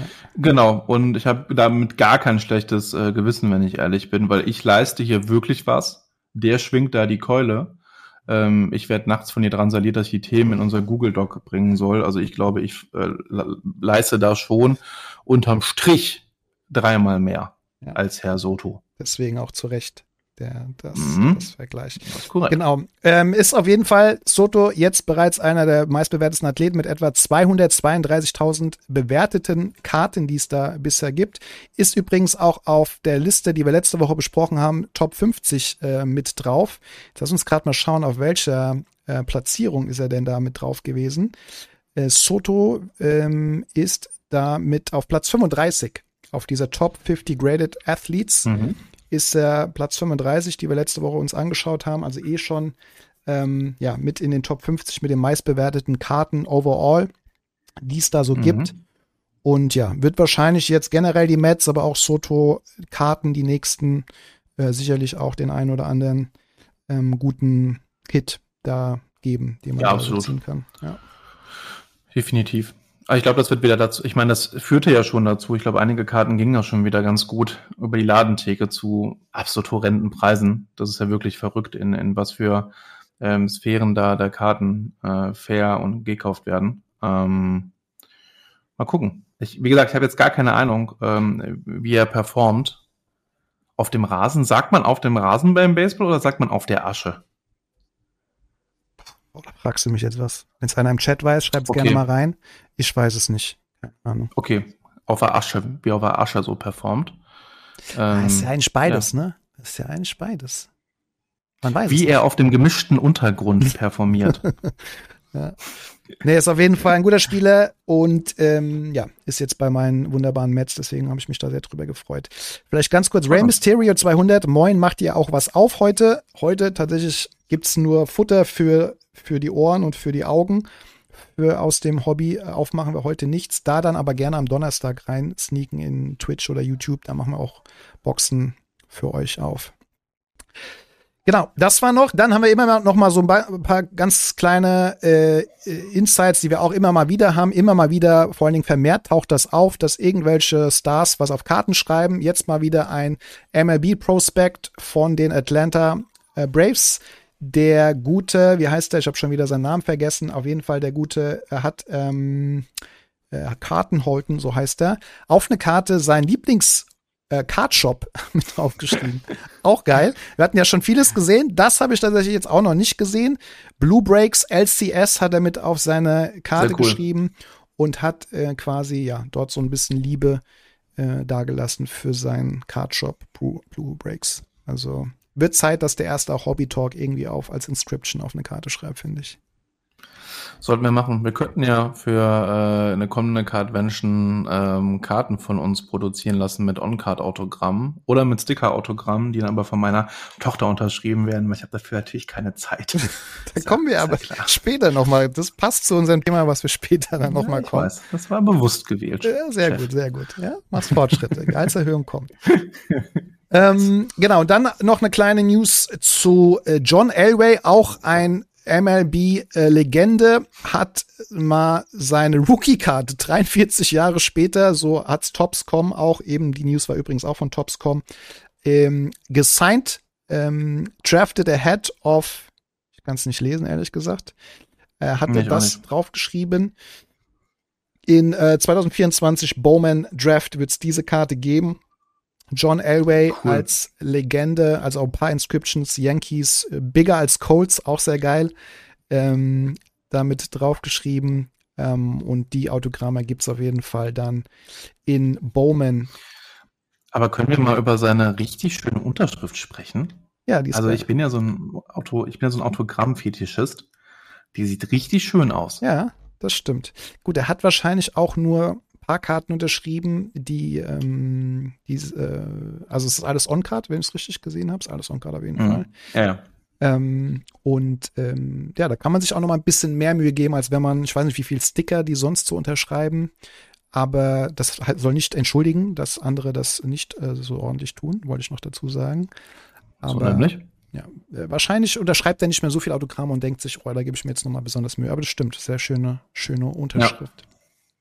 genau. Und ich habe damit gar kein schlechtes äh, Gewissen, wenn ich ehrlich bin, weil ich leiste hier wirklich was. Der schwingt da die Keule. Ähm, ich werde nachts von ihr dran saliert, dass ich die Themen in unser Google Doc bringen soll. Also ich glaube, ich äh, le- leiste da schon unterm Strich dreimal mehr Ja. als Herr Soto. Deswegen auch zu Recht der, das, Mhm. das Vergleich. Das ist korrekt. Genau. Ähm, ist auf jeden Fall Soto jetzt bereits einer der meistbewertesten Athleten mit etwa zweihundertzweiunddreißigtausend bewerteten Karten, die es da bisher gibt. Ist übrigens auch auf der Liste, die wir letzte Woche besprochen haben, Top fünfzig äh, mit drauf. Jetzt lass uns gerade mal schauen, auf welcher äh, Platzierung ist er denn da mit drauf gewesen. Äh, Soto ähm, ist da mit auf Platz fünfunddreißig auf dieser Top fünfzig Graded Athletes. Mhm. Ist er Platz fünfunddreißig, die wir letzte Woche uns angeschaut haben, also eh schon ähm, ja, mit in den Top fünfzig mit den meistbewerteten Karten overall, die es da so Mhm. gibt. Und ja, wird wahrscheinlich jetzt generell die Mets, aber auch Soto-Karten, die nächsten, äh, sicherlich auch den einen oder anderen ähm, guten Hit da geben, den man Ja, da absolut. so ziehen kann. Ja. Definitiv. Aber ich glaube, das wird wieder dazu. Ich meine, das führte ja schon dazu. Ich glaube, einige Karten gingen ja schon wieder ganz gut über die Ladentheke zu absolut horrenden Preisen. Das ist ja wirklich verrückt, in, in was für ähm, Sphären da, da Karten äh, fair und gekauft werden. Ähm, mal gucken. Ich, wie gesagt, ich habe jetzt gar keine Ahnung, ähm, wie er performt. Auf dem Rasen, sagt man auf dem Rasen beim Baseball oder sagt man auf der Asche? Oh, da fragst du mich jetzt was. Wenn es einer im Chat weiß, schreibt es Okay. gerne mal rein. Ich weiß es nicht. Keine Ahnung. Okay, auf der Asche, wie auf der Asche so performt. Ah, Ähm, ist ja eigentlich beides, ne? Das ist ja eigentlich beides. Man weiß Wie es er auf dem gemischten Untergrund performiert. Ja. Nee, ist auf jeden Fall ein guter Spieler und ähm, ja, ist jetzt bei meinen wunderbaren Mets, deswegen habe ich mich da sehr drüber gefreut. Vielleicht ganz kurz, Rey Mysterio zweihundert, moin, macht ihr auch was auf heute? Heute tatsächlich gibt's nur Futter für, für die Ohren und für die Augen. Für aus dem Hobby aufmachen wir heute nichts. Da dann aber gerne am Donnerstag rein sneaken in Twitch oder YouTube, da machen wir auch Boxen für euch auf. Genau, das war noch. Dann haben wir immer noch mal so ein paar ganz kleine äh, Insights, die wir auch immer mal wieder haben. Immer mal wieder, vor allen Dingen vermehrt taucht das auf, dass irgendwelche Stars was auf Karten schreiben. Jetzt mal wieder ein M L B-Prospect von den Atlanta äh, Braves. Der gute, wie heißt der? Ich habe schon wieder seinen Namen vergessen. Auf jeden Fall der gute, er hat ähm, äh, Karten Holton, so heißt er, auf eine Karte sein Lieblings Äh, Cardshop mit draufgeschrieben. Auch geil. Wir hatten ja schon vieles gesehen. Das habe ich tatsächlich jetzt auch noch nicht gesehen. Blue Breaks L C S hat er mit auf seine Karte cool. geschrieben und hat äh, quasi ja dort so ein bisschen Liebe äh, dagelassen für seinen Cardshop Blue, Blue Breaks. Also wird Zeit, dass der erste auch Hobby Talk irgendwie auf als Inscription auf eine Karte schreibt, finde ich. Sollten wir machen. Wir könnten ja für äh, eine kommende Cardvention ähm, Karten von uns produzieren lassen mit On-Card-Autogrammen oder mit Sticker-Autogrammen, die dann aber von meiner Tochter unterschrieben werden, weil ich habe dafür natürlich keine Zeit. Da kommen wir aber später nochmal. Das passt zu unserem Thema, was wir später dann ja, nochmal kommen. Weiß. Das war bewusst gewählt. Ja, sehr Chef. gut, sehr gut. Ja, machst Fortschritte. Gehaltserhöhung kommt. ähm, genau, dann noch eine kleine News zu äh, John Elway, auch ein M L B-Legende, hat mal seine Rookie-Karte dreiundvierzig Jahre später, so hat's Topps Punkt com auch, eben die News war übrigens auch von Topps Punkt com, ähm, gesigned, ähm, drafted ahead of, ich kann es nicht lesen, ehrlich gesagt, äh, hat er das draufgeschrieben. In äh, zwanzig vierundzwanzig Bowman Draft wird's diese Karte geben. John Elway cool. als Legende, also auch ein paar Inscriptions, Yankees, bigger als Colts, auch sehr geil, ähm, damit draufgeschrieben. Ähm, und die Autogramme gibt's auf jeden Fall dann in Bowman. Aber können wir mal über seine richtig schöne Unterschrift sprechen? Ja, die ist Also geil. ich bin ja so ein Auto, ich bin ja so ein Autogramm-Fetischist. Die sieht richtig schön aus. Ja, das stimmt. Gut, er hat wahrscheinlich auch nur Karten unterschrieben, die, ähm, die äh, also es ist alles On-Card, wenn ich es richtig gesehen habe, ist alles On-Card auf jeden mhm. Fall. Ja, ja. Ähm, und ähm, ja, da kann man sich auch noch mal ein bisschen mehr Mühe geben, als wenn man, ich weiß nicht, wie viel Sticker die sonst so unterschreiben, aber das soll nicht entschuldigen, dass andere das nicht äh, so ordentlich tun, wollte ich noch dazu sagen. Aber, so nämlich? Ja, äh, wahrscheinlich unterschreibt er nicht mehr so viel Autogramme und denkt sich, oh, da gebe ich mir jetzt noch mal besonders Mühe. Aber das stimmt, sehr schöne, schöne Unterschrift. Ja.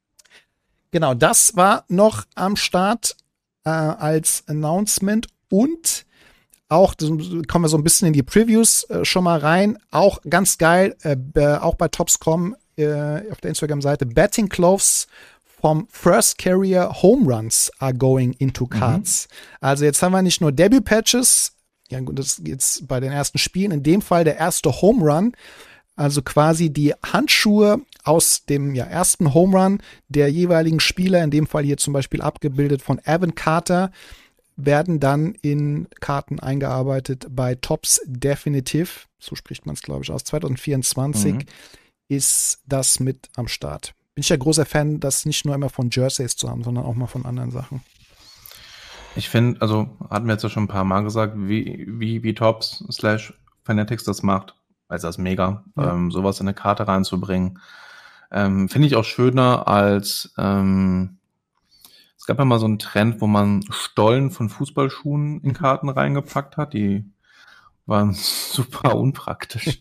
Genau, das war noch am Start äh, als Announcement und auch, das, kommen wir so ein bisschen in die Previews äh, schon mal rein, auch ganz geil, äh, auch bei Topps Punkt com äh, auf der Instagram-Seite, Batting Gloves vom First Carrier Home Runs are going into cards. Mhm. Also jetzt haben wir nicht nur Debut-Patches, ja gut, das ist jetzt bei den ersten Spielen, in dem Fall der erste Home Run, also quasi die Handschuhe aus dem ja, ersten Home Run der jeweiligen Spieler, in dem Fall hier zum Beispiel abgebildet von Evan Carter, werden dann in Karten eingearbeitet bei Topps Definitive, so spricht man es glaube ich aus, zwanzig vierundzwanzig mhm. ist das mit am Start. Bin ich ja großer Fan, das nicht nur immer von Jerseys zu haben, sondern auch mal von anderen Sachen. Ich finde, also hatten wir jetzt ja schon ein paar Mal gesagt, wie, wie, wie Topps slash Fanatics das macht. Also das ist mega, ja. ähm, sowas in eine Karte reinzubringen. Ähm, finde ich auch schöner als, ähm, es gab ja mal so einen Trend, wo man Stollen von Fußballschuhen in Karten reingepackt hat. Die waren super unpraktisch.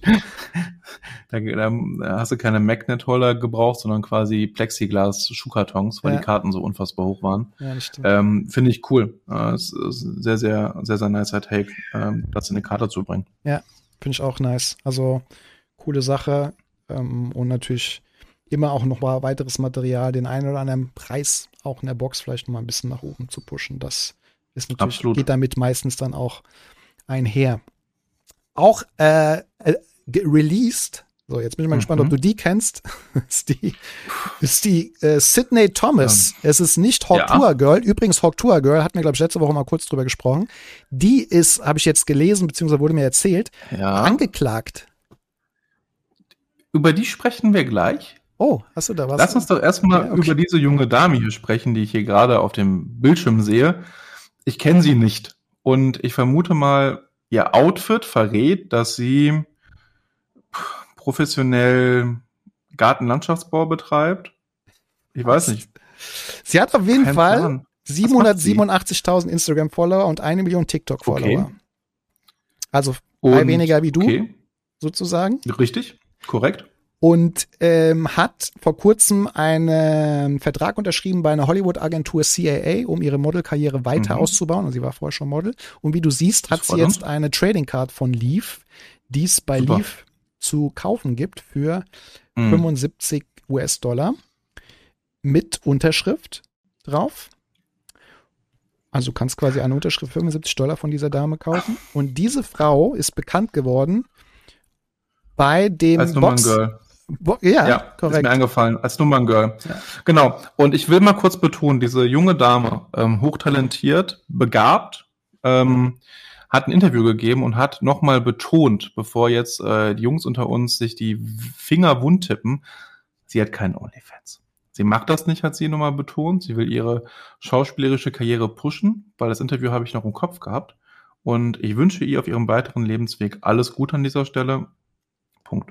da, da hast du keine Magnet-Holder gebraucht, sondern quasi Plexiglas-Schuhkartons, weil ja. die Karten so unfassbar hoch waren. Ja, das stimmt. Ähm, finde ich cool. Äh, es ist sehr, sehr, sehr, sehr nicer Take, ähm, das in eine Karte zu bringen. Ja. Finde ich auch nice. Also, coole Sache. Ähm, und natürlich immer auch noch mal weiteres Material, den einen oder anderen Preis auch in der Box vielleicht noch mal ein bisschen nach oben zu pushen. Das ist natürlich, Absolut. Geht damit meistens dann auch einher. Auch äh, äh, released So, jetzt bin ich mal Mhm. gespannt, ob du die kennst. ist die, ist die äh, Sydney Thomas. Ja. Es ist nicht Hawk Ja. Tour Girl. Übrigens, Hawk Tour Girl, hatten wir, glaube ich, letzte Woche mal kurz drüber gesprochen. Die ist, habe ich jetzt gelesen, beziehungsweise wurde mir erzählt, Ja. angeklagt. Über die sprechen wir gleich. Oh, hast du da was? Lass uns doch erstmal Ja, okay. über diese junge Dame hier sprechen, die ich hier gerade auf dem Bildschirm sehe. Ich kenne sie nicht. Und ich vermute mal, ihr Outfit verrät, dass sie professionell Gartenlandschaftsbau betreibt. Ich weiß nicht. Sie hat auf jeden Kein Fall Plan. siebenhundertsiebenundachtzigtausend Instagram-Follower und eine Million TikTok-Follower. Okay. Also drei Und- weniger wie du, Okay, sozusagen. richtig, korrekt. Und ähm, hat vor kurzem einen Vertrag unterschrieben bei einer Hollywood-Agentur C A A, um ihre Modelkarriere weiter Mhm. auszubauen. Und sie war vorher schon Model. Und wie du siehst, hat Das sie freut uns. jetzt eine Trading Card von Leaf, die es bei Super. Leaf zu kaufen gibt für Mhm. fünfundsiebzig US-Dollar mit Unterschrift drauf. Also du kannst quasi eine Unterschrift für fünfundsiebzig Dollar von dieser Dame kaufen. Und diese Frau ist bekannt geworden bei dem Als Box. Nummerngirl. Bo ja, Ja, ist korrekt. mir eingefallen, als Nummerngirl. Ja. Genau. Und ich will mal kurz betonen, diese junge Dame, ähm, hochtalentiert, begabt, ähm, hat ein Interview gegeben und hat nochmal betont, bevor jetzt äh, die Jungs unter uns sich die Finger wund tippen, sie hat keinen OnlyFans. Sie macht das nicht, hat sie nochmal betont. Sie will ihre schauspielerische Karriere pushen, weil das Interview habe ich noch im Kopf gehabt. Und ich wünsche ihr auf ihrem weiteren Lebensweg alles Gute an dieser Stelle. Punkt.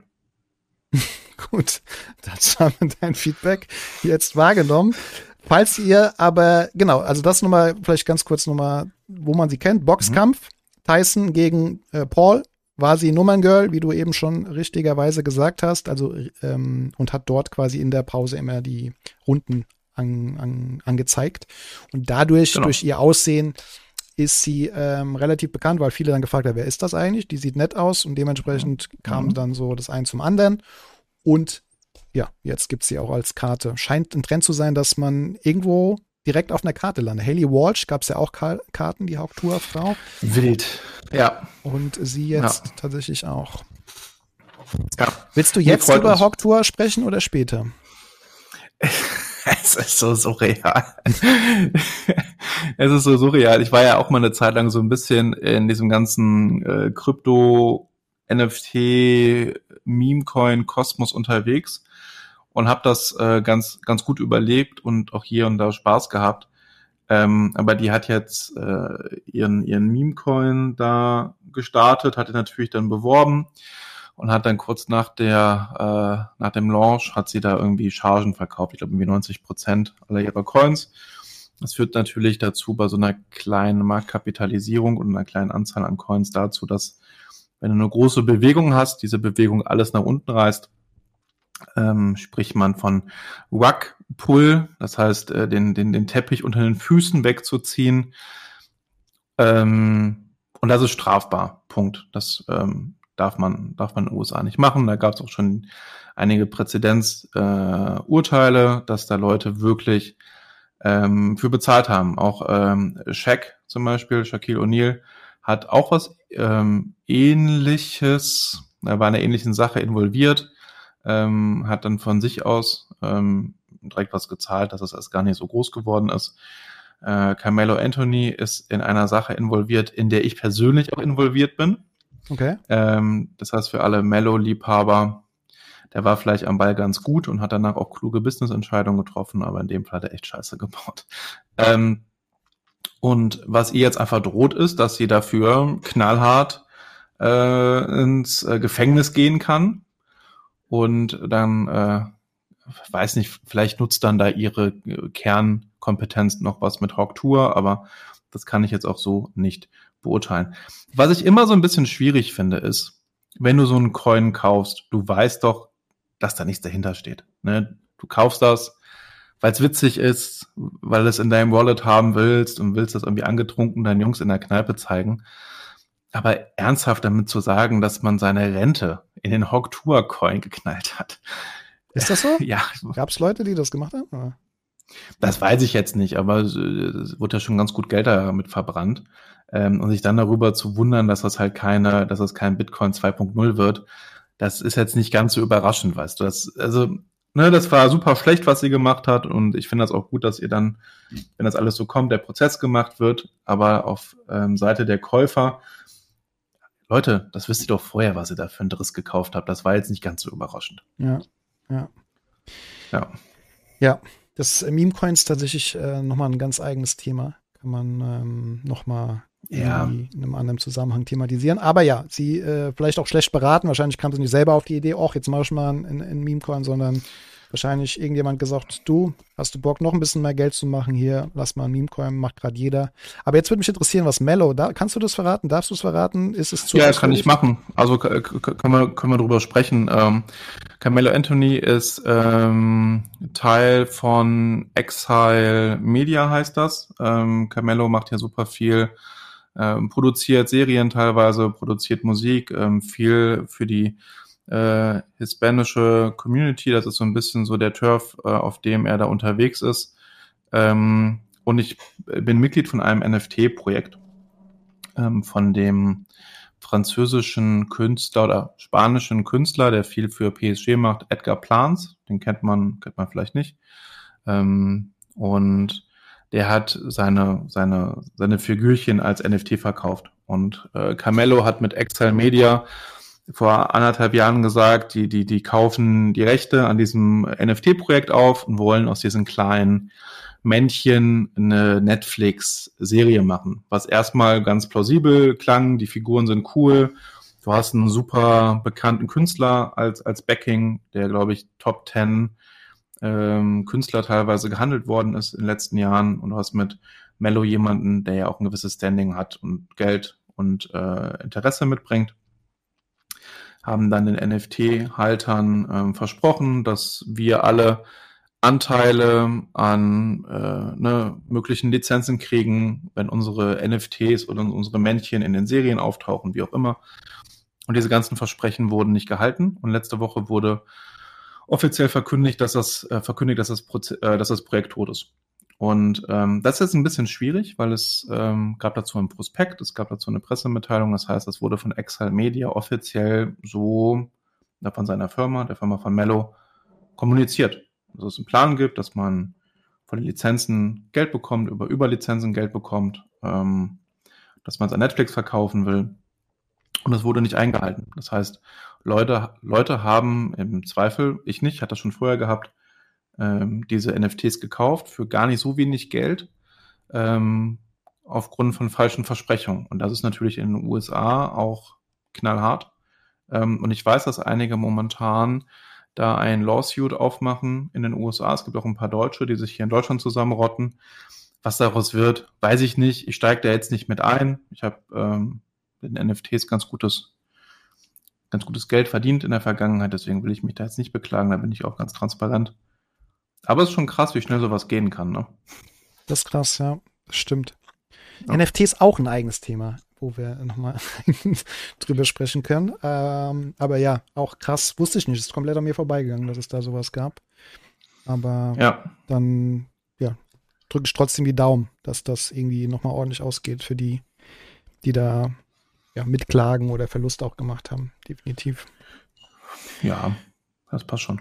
Gut, dazu haben wir dein Feedback jetzt wahrgenommen. Falls ihr aber, genau, also das nochmal, vielleicht ganz kurz nochmal, wo man sie kennt. Boxkampf, Tyson gegen äh, Paul, war sie Nummerngirl, wie du eben schon richtigerweise gesagt hast, also ähm, und hat dort quasi in der Pause immer die Runden an, an, angezeigt. Und dadurch, Genau. durch ihr Aussehen, ist sie ähm, relativ bekannt, weil viele dann gefragt haben, wer ist das eigentlich? Die sieht nett aus und dementsprechend kam Mhm. dann so das ein zum anderen. Und ja, jetzt gibt's sie auch als Karte. Scheint ein Trend zu sein, dass man irgendwo direkt auf einer Karte landet. Haley Walsh gab's ja auch Ka- Karten, die Haupttour-Frau. Wild. Ja. Und sie jetzt tatsächlich auch. Ja. Willst du Nee, jetzt freut über uns. Haupttour sprechen oder später? Es ist so surreal. Es ist so surreal. Ich war ja auch mal eine Zeit lang so ein bisschen in diesem ganzen äh, Krypto, N F T, Meme-Coin-Kosmos unterwegs und habe das äh, ganz ganz gut überlebt und auch hier und da Spaß gehabt. Ähm, aber die hat jetzt äh, ihren ihren Meme-Coin da gestartet, hat ihn natürlich dann beworben und hat dann kurz nach der äh, nach dem Launch hat sie da irgendwie Chargen verkauft. Ich glaube irgendwie neunzig Prozent aller ihrer Coins. Das führt natürlich dazu bei so einer kleinen Marktkapitalisierung und einer kleinen Anzahl an Coins dazu, dass wenn du eine große Bewegung hast, diese Bewegung alles nach unten reißt, ähm, spricht man von Rug-Pull, das heißt, äh, den, den, den Teppich unter den Füßen wegzuziehen. Ähm, und das ist strafbar. Punkt. Das ähm, darf man, darf man in den U S A nicht machen. Da gab es auch schon einige Präzedenzurteile, äh, Urteile, dass da Leute wirklich ähm, für bezahlt haben. Auch ähm, Shaq zum Beispiel, Shaquille O'Neal, hat auch was ähm, Ähnliches, er war in einer ähnlichen Sache involviert, ähm, hat dann von sich aus ähm, direkt was gezahlt, dass es erst gar nicht so groß geworden ist. Äh, Carmelo Anthony ist in einer Sache involviert, in der ich persönlich auch involviert bin. Okay. Ähm, das heißt, für alle Mellow-Liebhaber, der war vielleicht am Ball ganz gut und hat danach auch kluge Business-Entscheidungen getroffen, aber in dem Fall hat er echt Scheiße gebaut. Ähm, und was ihr jetzt einfach droht, ist, dass sie dafür knallhart äh, ins äh, Gefängnis gehen kann und dann, äh, weiß nicht, vielleicht nutzt dann da ihre Kernkompetenz noch was mit Hawk Tour, aber das kann ich jetzt auch so nicht beurteilen. Was ich immer so ein bisschen schwierig finde, ist, wenn du so einen Coin kaufst, du weißt doch, dass da nichts dahinter steht. Ne? Du kaufst das, weil es witzig ist, weil du es in deinem Wallet haben willst und willst das irgendwie angetrunken deinen Jungs in der Kneipe zeigen. Aber ernsthaft damit zu sagen, dass man seine Rente in den Hawk Tour Coin geknallt hat. Ist das so? Ja, Gab's Leute, die das gemacht haben? Oder? das weiß ich jetzt nicht, aber es es wurde ja schon ganz gut Geld damit verbrannt. Ähm, und sich dann darüber zu wundern, dass das halt keine, dass das kein Bitcoin zwei Punkt null wird, das ist jetzt nicht ganz so überraschend, weißt du. Das, also, ne, das war super schlecht, was sie gemacht hat und ich finde das auch gut, dass ihr dann, wenn das alles so kommt, der Prozess gemacht wird, aber auf ähm, Seite der Käufer, Leute, das wisst ihr doch vorher, was ihr da für einen Driss gekauft habt. Das war jetzt nicht ganz so überraschend. Ja, ja. Ja. Ja, das Meme-Coins tatsächlich äh, nochmal ein ganz eigenes Thema. Kann man ähm, nochmal Ja. in einem anderen Zusammenhang thematisieren. Aber ja, sie äh, vielleicht auch schlecht beraten. Wahrscheinlich kam sie nicht selber auf die Idee, ach, jetzt mache ich mal einen, einen Meme-Coin, sondern wahrscheinlich irgendjemand gesagt, du, hast du Bock, noch ein bisschen mehr Geld zu machen? Hier, lass mal einen Meme-Coin, macht gerade jeder. Aber jetzt würde mich interessieren, was Mellow, da, kannst du das verraten? Darfst du es verraten? Ist es zu Ja, kann ich machen. Also k- k- können wir, können wir drüber sprechen. Ähm, Carmelo Anthony ist ähm, Teil von Exile Media, heißt das. Ähm, Carmelo macht ja super viel, ähm, produziert Serien teilweise, produziert Musik, ähm, viel für die äh, hispanische Community. Das ist so ein bisschen so der Turf, äh, auf dem er da unterwegs ist. Ähm, und ich bin Mitglied von einem N F T-Projekt ähm, von dem französischen Künstler oder spanischen Künstler, der viel für P S G macht, Edgar Plans. Den kennt man, kennt man vielleicht nicht. Ähm, und der hat seine, seine, seine Figürchen als N F T verkauft. Und äh, Carmelo hat mit Exile Media vor anderthalb Jahren gesagt, die, die, die kaufen die Rechte an diesem N F T-Projekt auf und wollen aus diesen kleinen Männchen eine Netflix-Serie machen, was erstmal ganz plausibel klang, die Figuren sind cool, du hast einen super bekannten Künstler als, als Backing, der, glaube ich, Top zehn ähm, Künstler teilweise gehandelt worden ist in den letzten Jahren und du hast mit Mello jemanden, der ja auch ein gewisses Standing hat und Geld und äh, Interesse mitbringt, haben dann den N F T-Haltern ähm, versprochen, dass wir alle Anteile an äh, ne, möglichen Lizenzen kriegen, wenn unsere N F Ts oder unsere Männchen in den Serien auftauchen, wie auch immer. Und diese ganzen Versprechen wurden nicht gehalten. Und letzte Woche wurde offiziell verkündigt, dass das äh, verkündigt, dass das, Proze- äh, dass das Projekt tot ist. Und ähm, das ist jetzt ein bisschen schwierig, weil es ähm, gab dazu ein Prospekt, es gab dazu eine Pressemitteilung. Das heißt, das wurde von Exile Media offiziell so ja, von seiner Firma, der Firma von Mello, kommuniziert. Also es einen Plan gibt, dass man von den Lizenzen Geld bekommt, über Überlizenzen Geld bekommt, ähm, dass man es an Netflix verkaufen will. Und das wurde nicht eingehalten. Das heißt, Leute, Leute haben im Zweifel, ich nicht, hatte das schon vorher gehabt, ähm, diese N F Ts gekauft für gar nicht so wenig Geld, ähm, aufgrund von falschen Versprechungen. Und das ist natürlich in den U S A auch knallhart. Ähm, und ich weiß, dass einige momentan da ein Lawsuit aufmachen in den U S A. Es gibt auch ein paar Deutsche, die sich hier in Deutschland zusammenrotten. Was daraus wird, weiß ich nicht. Ich steige da jetzt nicht mit ein. Ich habe ähm, mit den N F Ts ganz gutes, ganz gutes Geld verdient in der Vergangenheit, deswegen will ich mich da jetzt nicht beklagen, da bin ich auch ganz transparent. Aber es ist schon krass, wie schnell sowas gehen kann, ne? Das ist krass, ja. Das stimmt. Ja. N F T ist auch ein eigenes Thema, wo wir nochmal drüber sprechen können. Ähm, aber ja, auch krass, wusste ich nicht. Ist komplett an mir vorbeigegangen, dass es da sowas gab. Aber Ja. dann, ja, drücke ich trotzdem die Daumen, dass das irgendwie nochmal ordentlich ausgeht für die, die da ja, mitklagen oder Verlust auch gemacht haben. Definitiv. Ja, das passt schon.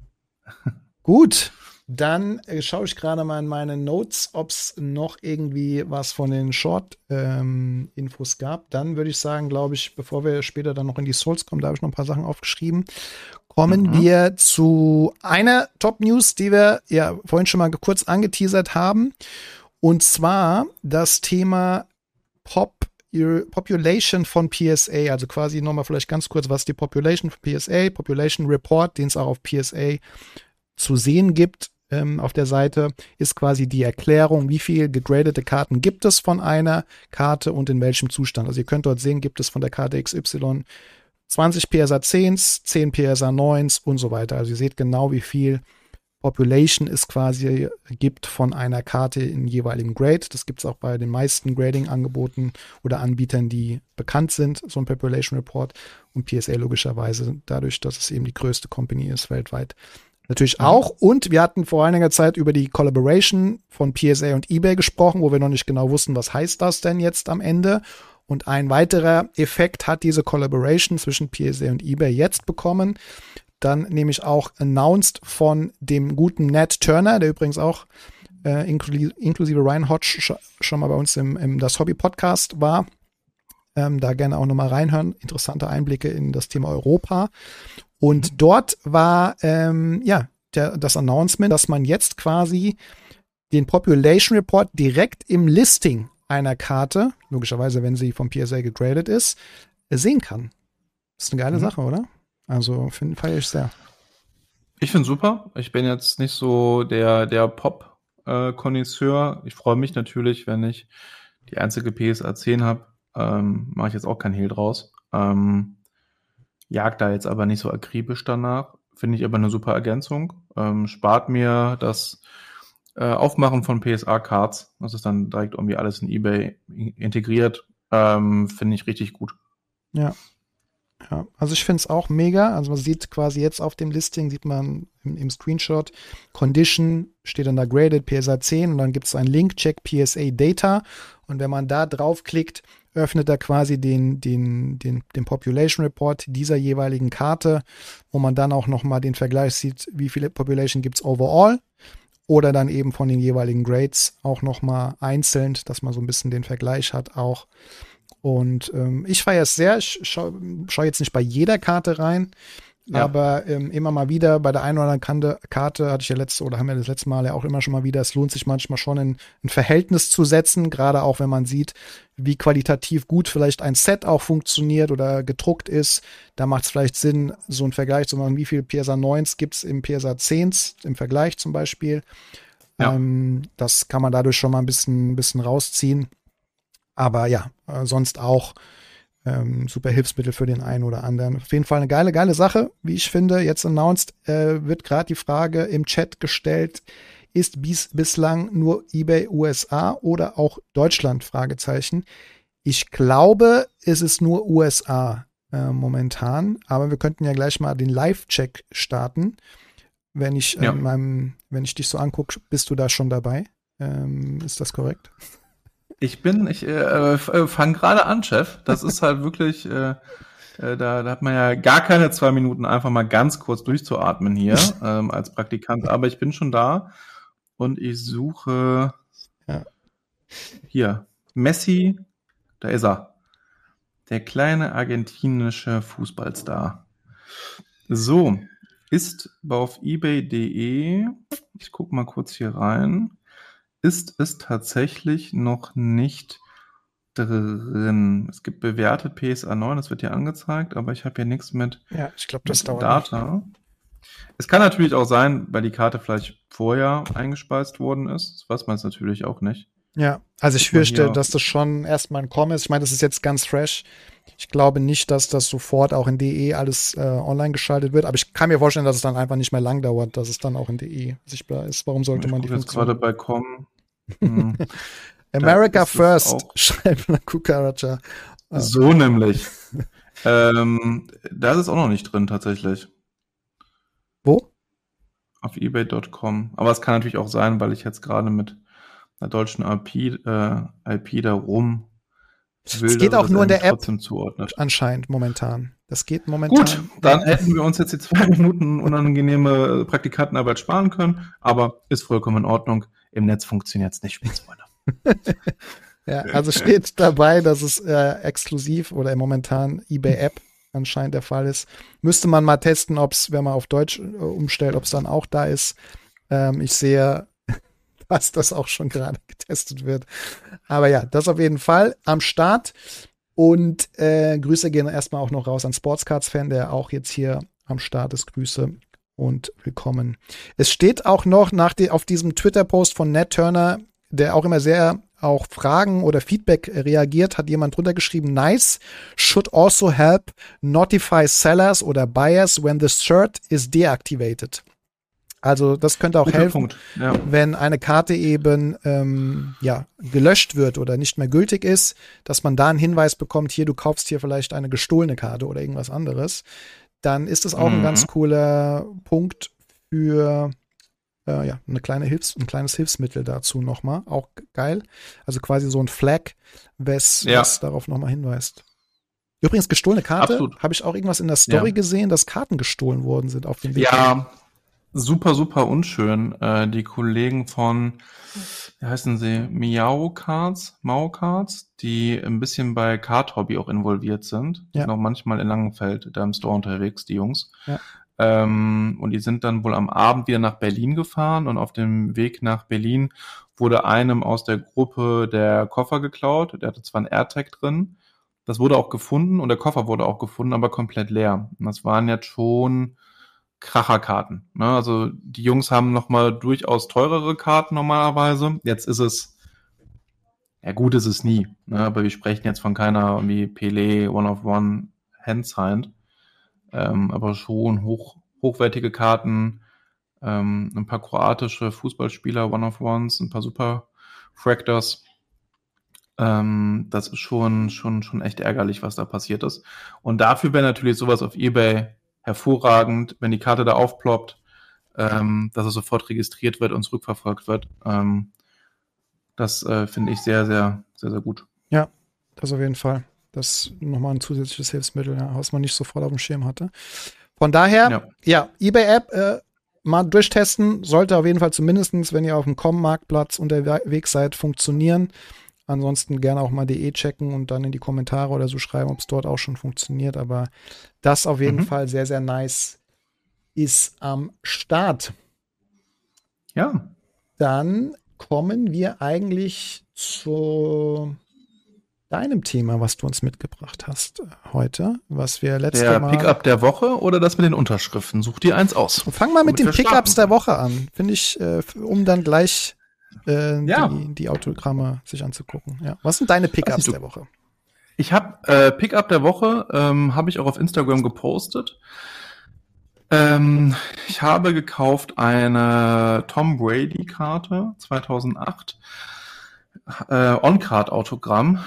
Gut. Dann äh, schaue ich gerade mal in meine Notes, ob es noch irgendwie was von den Short-Infos ähm, gab. Dann würde ich sagen, glaube ich, bevor wir später dann noch in die Souls kommen, da habe ich noch ein paar Sachen aufgeschrieben, kommen mhm. wir zu einer Top-News, die wir ja vorhin schon mal kurz angeteasert haben. Und zwar das Thema Pop Population von P S A, also quasi nochmal vielleicht ganz kurz, was die Population von P S A, Population Report, den es auch auf P S A zu sehen gibt ähm, auf der Seite, ist quasi die Erklärung, wie viel gegradete Karten gibt es von einer Karte und in welchem Zustand. Also ihr könnt dort sehen, gibt es von der Karte X Y zwanzig P S A zehns, zehn P S A neuns und so weiter. Also ihr seht genau, wie viel Population es quasi gibt von einer Karte in jeweiligen Grade. Das gibt es auch bei den meisten Grading-Angeboten oder Anbietern, die bekannt sind, so ein Population Report. Und P S A logischerweise, dadurch, dass es eben die größte Company ist weltweit, natürlich mhm. auch. Und wir hatten vor einiger Zeit über die Collaboration von P S A und eBay gesprochen, wo wir noch nicht genau wussten, was heißt das denn jetzt am Ende. Und ein weiterer Effekt hat diese Collaboration zwischen P S A und eBay jetzt bekommen. Dann nämlich auch announced von dem guten Nat Turner, der übrigens auch äh, inklusive, inklusive Ryan Hodge sch- schon mal bei uns im, im Das Hobby Podcast war. Ähm, da gerne auch nochmal reinhören. Interessante Einblicke in das Thema Europa. Und dort war ähm, ja der, das Announcement, dass man jetzt quasi den Population Report direkt im Listing einer Karte, logischerweise, wenn sie vom P S A gegradet ist, sehen kann. Das ist eine geile mhm. Sache, oder? Also feiere ich sehr. Ich finde super. Ich bin jetzt nicht so der, der Pop-Konnoisseur. Ich freue mich natürlich, wenn ich die einzige P S A zehn habe. Ähm, mache ich jetzt auch kein Hehl draus. Ähm, jag da jetzt aber nicht so akribisch danach. Finde ich aber eine super Ergänzung. Ähm, spart mir das äh, Aufmachen von P S A-Cards. Das ist dann direkt irgendwie alles in eBay integriert. Ähm, Finde ich richtig gut. Ja. Ja, also ich finde es auch mega. Also man sieht quasi jetzt auf dem Listing, sieht man im, im Screenshot, Condition, steht dann da graded P S A zehn und dann gibt es einen Link, check P S A Data. Und wenn man da draufklickt, öffnet er quasi den, den, den, den Population Report dieser jeweiligen Karte, wo man dann auch nochmal den Vergleich sieht, wie viele Population gibt es overall oder dann eben von den jeweiligen Grades auch nochmal einzeln, dass man so ein bisschen den Vergleich hat auch. Und ähm, ich feiere es sehr. Ich schaue schau jetzt nicht bei jeder Karte rein, ja. aber ähm, immer mal wieder bei der einen oder anderen Karte hatte ich ja letzte oder haben wir das letzte Mal ja auch immer schon mal wieder. Es lohnt sich manchmal schon ein, ein Verhältnis zu setzen, gerade auch wenn man sieht, wie qualitativ gut vielleicht ein Set auch funktioniert oder gedruckt ist. Da macht es vielleicht Sinn, so einen Vergleich zu machen, wie viele P S A neun's gibt es im P S A zehn's im Vergleich zum Beispiel. Ja. Ähm, das kann man dadurch schon mal ein bisschen, ein bisschen rausziehen. Aber ja, äh, sonst auch ähm, super Hilfsmittel für den einen oder anderen. Auf jeden Fall eine geile, geile Sache, wie ich finde. Jetzt announced äh, wird gerade die Frage im Chat gestellt, ist bis, bislang nur eBay U S A oder auch Deutschland? Fragezeichen. Ich glaube, es ist nur U S A äh, momentan, aber wir könnten ja gleich mal den Live-Check starten. Wenn ich, ja. äh, meinem, wenn ich dich so angucke, bist du da schon dabei? Ähm, ist das korrekt? Ich bin, ich äh, fange gerade an, Chef. Das ist halt wirklich, äh, äh, da, da hat man ja gar keine zwei Minuten, einfach mal ganz kurz durchzuatmen hier ähm, als Praktikant. Aber ich bin schon da und ich suche ja. hier Messi, da ist er, der kleine argentinische Fußballstar. So, ist auf ebay punkt de, ich gucke mal kurz hier rein, ist es tatsächlich noch nicht drin. Es gibt bewertet P S A neun, das wird hier angezeigt, aber ich habe hier nichts mit, ja, ich glaub, das mit dauert Data. Nicht. Es kann natürlich auch sein, weil die Karte vielleicht vorher eingespeist worden ist. Das weiß man jetzt natürlich auch nicht. Ja, also ich fürchte, dass das schon erstmal ein Kommen ist. Ich meine, das ist jetzt ganz fresh. Ich glaube nicht, dass das sofort auch in D E alles äh, online geschaltet wird, aber ich kann mir vorstellen, dass es dann einfach nicht mehr lang dauert, dass es dann auch in D E sichtbar ist. Warum sollte ich man die Funktion... jetzt gerade bei Com. Hm. America First, schreibt Kukaracha. So nämlich. ähm, da ist es auch noch nicht drin, tatsächlich. Wo? Auf ebay punkt com. Aber es kann natürlich auch sein, weil ich jetzt gerade mit einer deutschen I P, äh, I P da rum will. Es geht auch nur in der App zuordnet. anscheinend momentan. Das geht momentan. Gut, dann hätten wir uns jetzt die zwei Minuten unangenehme Praktikantenarbeit sparen können, aber ist vollkommen in Ordnung. Im Netz funktioniert es nicht, Freunde. Ja, also steht dabei, dass es äh, exklusiv oder momentan eBay-App anscheinend der Fall ist. Müsste man mal testen, ob es, wenn man auf Deutsch äh, umstellt, ob es dann auch da ist. Ähm, ich sehe, dass das auch schon gerade getestet wird. Aber ja, das auf jeden Fall am Start. Und äh, Grüße gehen erstmal auch noch raus an Sportscards-Fan, der auch jetzt hier am Start ist. Grüße und willkommen. Es steht auch noch nach die, auf diesem Twitter-Post von Nat Turner, der auch immer sehr auch Fragen oder Feedback reagiert, hat jemand drunter geschrieben, nice, should also help notify sellers oder buyers when the cert is deactivated. Also das könnte auch Guter helfen, ja. wenn eine Karte eben ähm, ja gelöscht wird oder nicht mehr gültig ist, dass man da einen Hinweis bekommt, hier, du kaufst hier vielleicht eine gestohlene Karte oder irgendwas anderes. Dann ist das auch mhm. ein ganz cooler Punkt für äh, ja, eine kleine Hilfs-, ein kleines Hilfsmittel dazu nochmal. Auch geil. Also quasi so ein Flag, was, Ja. was darauf nochmal hinweist. Übrigens, gestohlene Karte, Absolut. habe ich auch irgendwas in der Story Ja. gesehen, dass Karten gestohlen worden sind auf dem Weg. Ja, super, super unschön. Äh, die Kollegen von, wie heißen sie, Miao Cards, Mao Cards, die ein bisschen bei Card Hobby auch involviert sind. Die Ja. sind auch manchmal in Langenfeld da im Store unterwegs, die Jungs. Ja. Ähm, und die sind dann wohl am Abend wieder nach Berlin gefahren und auf dem Weg nach Berlin wurde einem aus der Gruppe der Koffer geklaut. Der hatte zwar ein AirTag drin, das wurde auch gefunden und der Koffer wurde auch gefunden, aber komplett leer. Und das waren jetzt schon Kracherkarten. Ne? Also die Jungs haben nochmal durchaus teurere Karten normalerweise. Jetzt ist es, ja gut ist es nie, ne? Aber wir sprechen jetzt von keiner wie Pelé, One of One, Handsigned. Ähm, aber schon hoch, hochwertige Karten, ähm, ein paar kroatische Fußballspieler, One of Ones, ein paar Super Fractors. Ähm, das ist schon, schon, schon echt ärgerlich, was da passiert ist. Und dafür wäre natürlich sowas auf eBay hervorragend, wenn die Karte da aufploppt, ähm, dass es sofort registriert wird und zurückverfolgt wird. Ähm, das äh, finde ich sehr, sehr, sehr, sehr gut. Ja, das auf jeden Fall. Das ist nochmal ein zusätzliches Hilfsmittel, ja, was man nicht sofort auf dem Schirm hatte. Von daher, ja, Ja. eBay-App äh, mal durchtesten, sollte auf jeden Fall zumindestens, wenn ihr auf dem Com-Marktplatz unterwegs seid, funktionieren. Ansonsten gerne auch mal de checken und dann in die Kommentare oder so schreiben, ob es dort auch schon funktioniert. Aber das auf jeden Mhm. Fall sehr, sehr nice ist am Start. Ja, Dann kommen wir eigentlich zu deinem Thema, was du uns mitgebracht hast äh, heute, was wir letzte der Mal... Pickup der Woche oder das mit den Unterschriften? Such dir eins aus. Fang mal mit Womit den wir Pickups starten. der Woche an, finde ich, äh, um dann gleich äh, Ja. die, die Autogramme sich anzugucken. Ja. Was sind deine Pickups nicht, du- der Woche? Ich habe äh, Pickup der Woche, ähm, habe ich auch auf Instagram gepostet. Ähm, ich habe gekauft eine Tom Brady Karte zweitausendacht, äh, On-Card Autogramm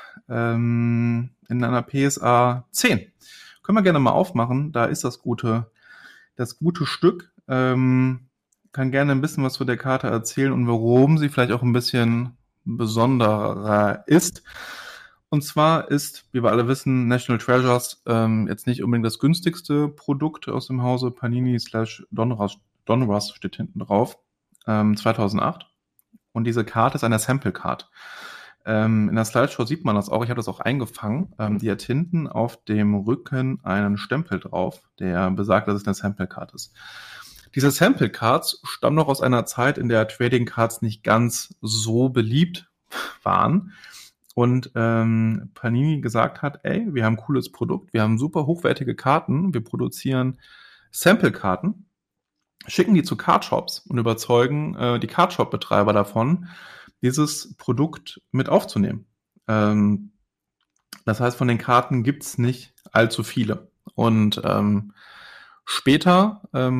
ähm, in einer P S A zehn. Können wir gerne mal aufmachen. Da ist das gute, das gute Stück. Ähm, kann gerne ein bisschen was zu der Karte erzählen und warum sie vielleicht auch ein bisschen besonderer ist. Und zwar ist, wie wir alle wissen, National Treasures ähm, jetzt nicht unbedingt das günstigste Produkt aus dem Hause Panini slash Donruss, Donruss steht hinten drauf, ähm, zweitausendacht. Und diese Karte ist eine Sample Card. Ähm, in der Slideshow sieht man das auch, ich habe das auch eingefangen. Ähm, die hat hinten auf dem Rücken einen Stempel drauf, der besagt, dass es eine Sample Card ist. Diese Sample Cards stammen noch aus einer Zeit, in der Trading Cards nicht ganz so beliebt waren. Und ähm, Panini gesagt hat, ey, wir haben ein cooles Produkt, wir haben super hochwertige Karten, wir produzieren Sample-Karten, schicken die zu Cardshops und überzeugen äh, die Cardshop-Betreiber davon, dieses Produkt mit aufzunehmen. Ähm, das heißt, von den Karten gibt's nicht allzu viele. Und ähm, später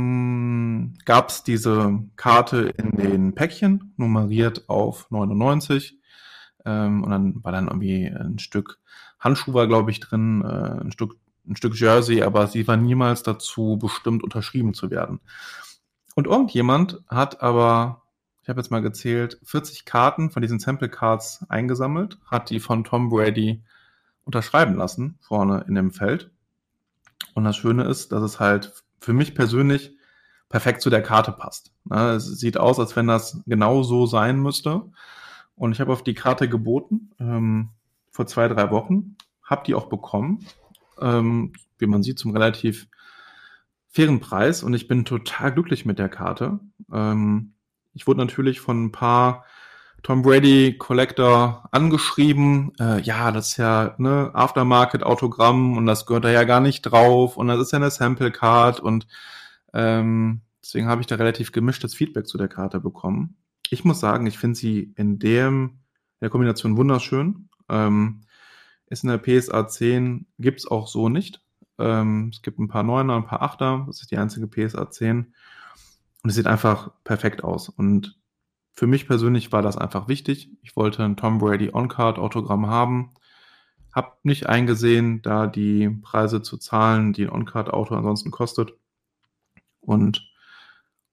ähm, gab's diese Karte in den Päckchen, nummeriert auf neunundneunzig. Ähm, und dann war dann irgendwie ein Stück Handschuh war, glaube ich, drin, äh, ein Stück, ein Stück Jersey, aber sie war niemals dazu bestimmt, unterschrieben zu werden. Und irgendjemand hat aber, ich habe jetzt mal gezählt, vierzig Karten von diesen Sample Cards eingesammelt, hat die von Tom Brady unterschreiben lassen, vorne in dem Feld. Und das Schöne ist, dass es halt für mich persönlich perfekt zu der Karte passt. Ne, es sieht aus, als wenn das genau so sein müsste. Und ich habe auf die Karte geboten, ähm, vor zwei, drei Wochen, habe die auch bekommen, ähm, wie man sieht, zum relativ fairen Preis. Und ich bin total glücklich mit der Karte. Ähm, ich wurde natürlich von ein paar Tom Brady Collector angeschrieben. Äh, ja, das ist ja ne Aftermarket-Autogramm und das gehört da ja gar nicht drauf. Und das ist ja eine Sample Card. Und ähm, deswegen habe ich da relativ gemischtes Feedback zu der Karte bekommen. Ich muss sagen, ich finde sie in dem in der Kombination wunderschön. Ähm, ist in der P S A zehn, gibt's auch so nicht. Ähm, es gibt ein paar Neuner, ein paar Achter. Das ist die einzige P S A zehn. Und es sieht einfach perfekt aus. Und für mich persönlich war das einfach wichtig. Ich wollte ein Tom Brady On-Card-Autogramm haben. Hab nicht eingesehen, da die Preise zu zahlen, die ein On-Card-Auto ansonsten kostet. Und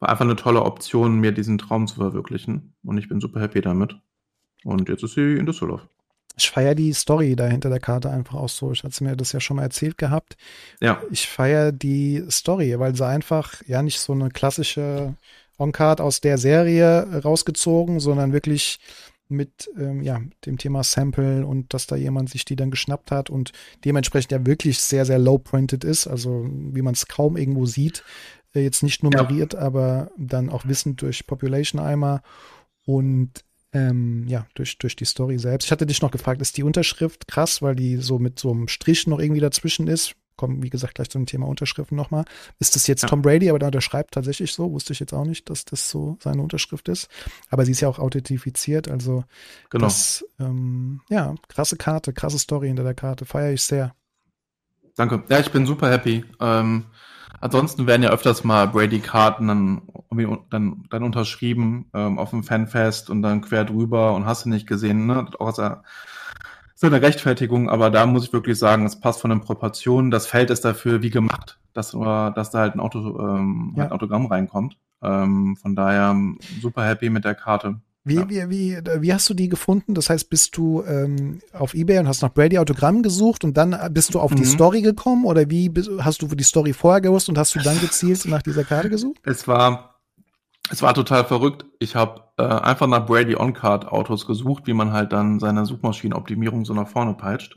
war einfach eine tolle Option, mir diesen Traum zu verwirklichen. Und ich bin super happy damit. Und jetzt ist sie in Düsseldorf. Ich feiere die Story da hinter der Karte einfach auch so. Ich hatte mir das ja schon mal erzählt gehabt. Ja. Ich feiere die Story, weil sie einfach ja nicht so eine klassische On-Card aus der Serie rausgezogen, sondern wirklich mit ähm, ja, dem Thema Sample und dass da jemand sich die dann geschnappt hat und dementsprechend ja wirklich sehr, sehr low-printed ist, also wie man es kaum irgendwo sieht, äh, jetzt nicht nummeriert, ja. aber dann auch wissend durch Population-Eimer und ähm, ja, durch, durch die Story selbst. Ich hatte dich noch gefragt, ist die Unterschrift krass, weil die so mit so einem Strich noch irgendwie dazwischen ist? Kommen, wie gesagt, gleich zum Thema Unterschriften nochmal. Ist das jetzt ja. Tom Brady, aber der unterschreibt tatsächlich so, wusste ich jetzt auch nicht, dass das so seine Unterschrift ist. Aber sie ist ja auch authentifiziert, also genau. das, ähm, ja, krasse Karte, krasse Story hinter der Karte, feiere ich sehr. Danke. Ja, ich bin super happy. Ähm, ansonsten werden ja öfters mal Brady-Karten dann, dann, dann unterschrieben ähm, auf dem Fanfest und dann quer drüber und hast du nicht gesehen, ne? Auch aus der Das ist eine Rechtfertigung, aber da muss ich wirklich sagen, es passt von den Proportionen. Das Feld ist dafür wie gemacht, dass, dass da halt ein, Auto, ähm, Ja. ein Autogramm reinkommt. Ähm, von daher super happy mit der Karte. Wie, Ja. wie, wie, wie hast du die gefunden? Das heißt, bist du ähm, auf eBay und hast nach Brady Autogramm gesucht und dann bist du auf Mhm. die Story gekommen oder wie bist, hast du die Story vorher gewusst und hast du dann gezielt nach dieser Karte gesucht? Es war, es war total verrückt. Ich habe äh, einfach nach Brady On-Card-Autos gesucht, wie man halt dann seine Suchmaschinenoptimierung so nach vorne peitscht.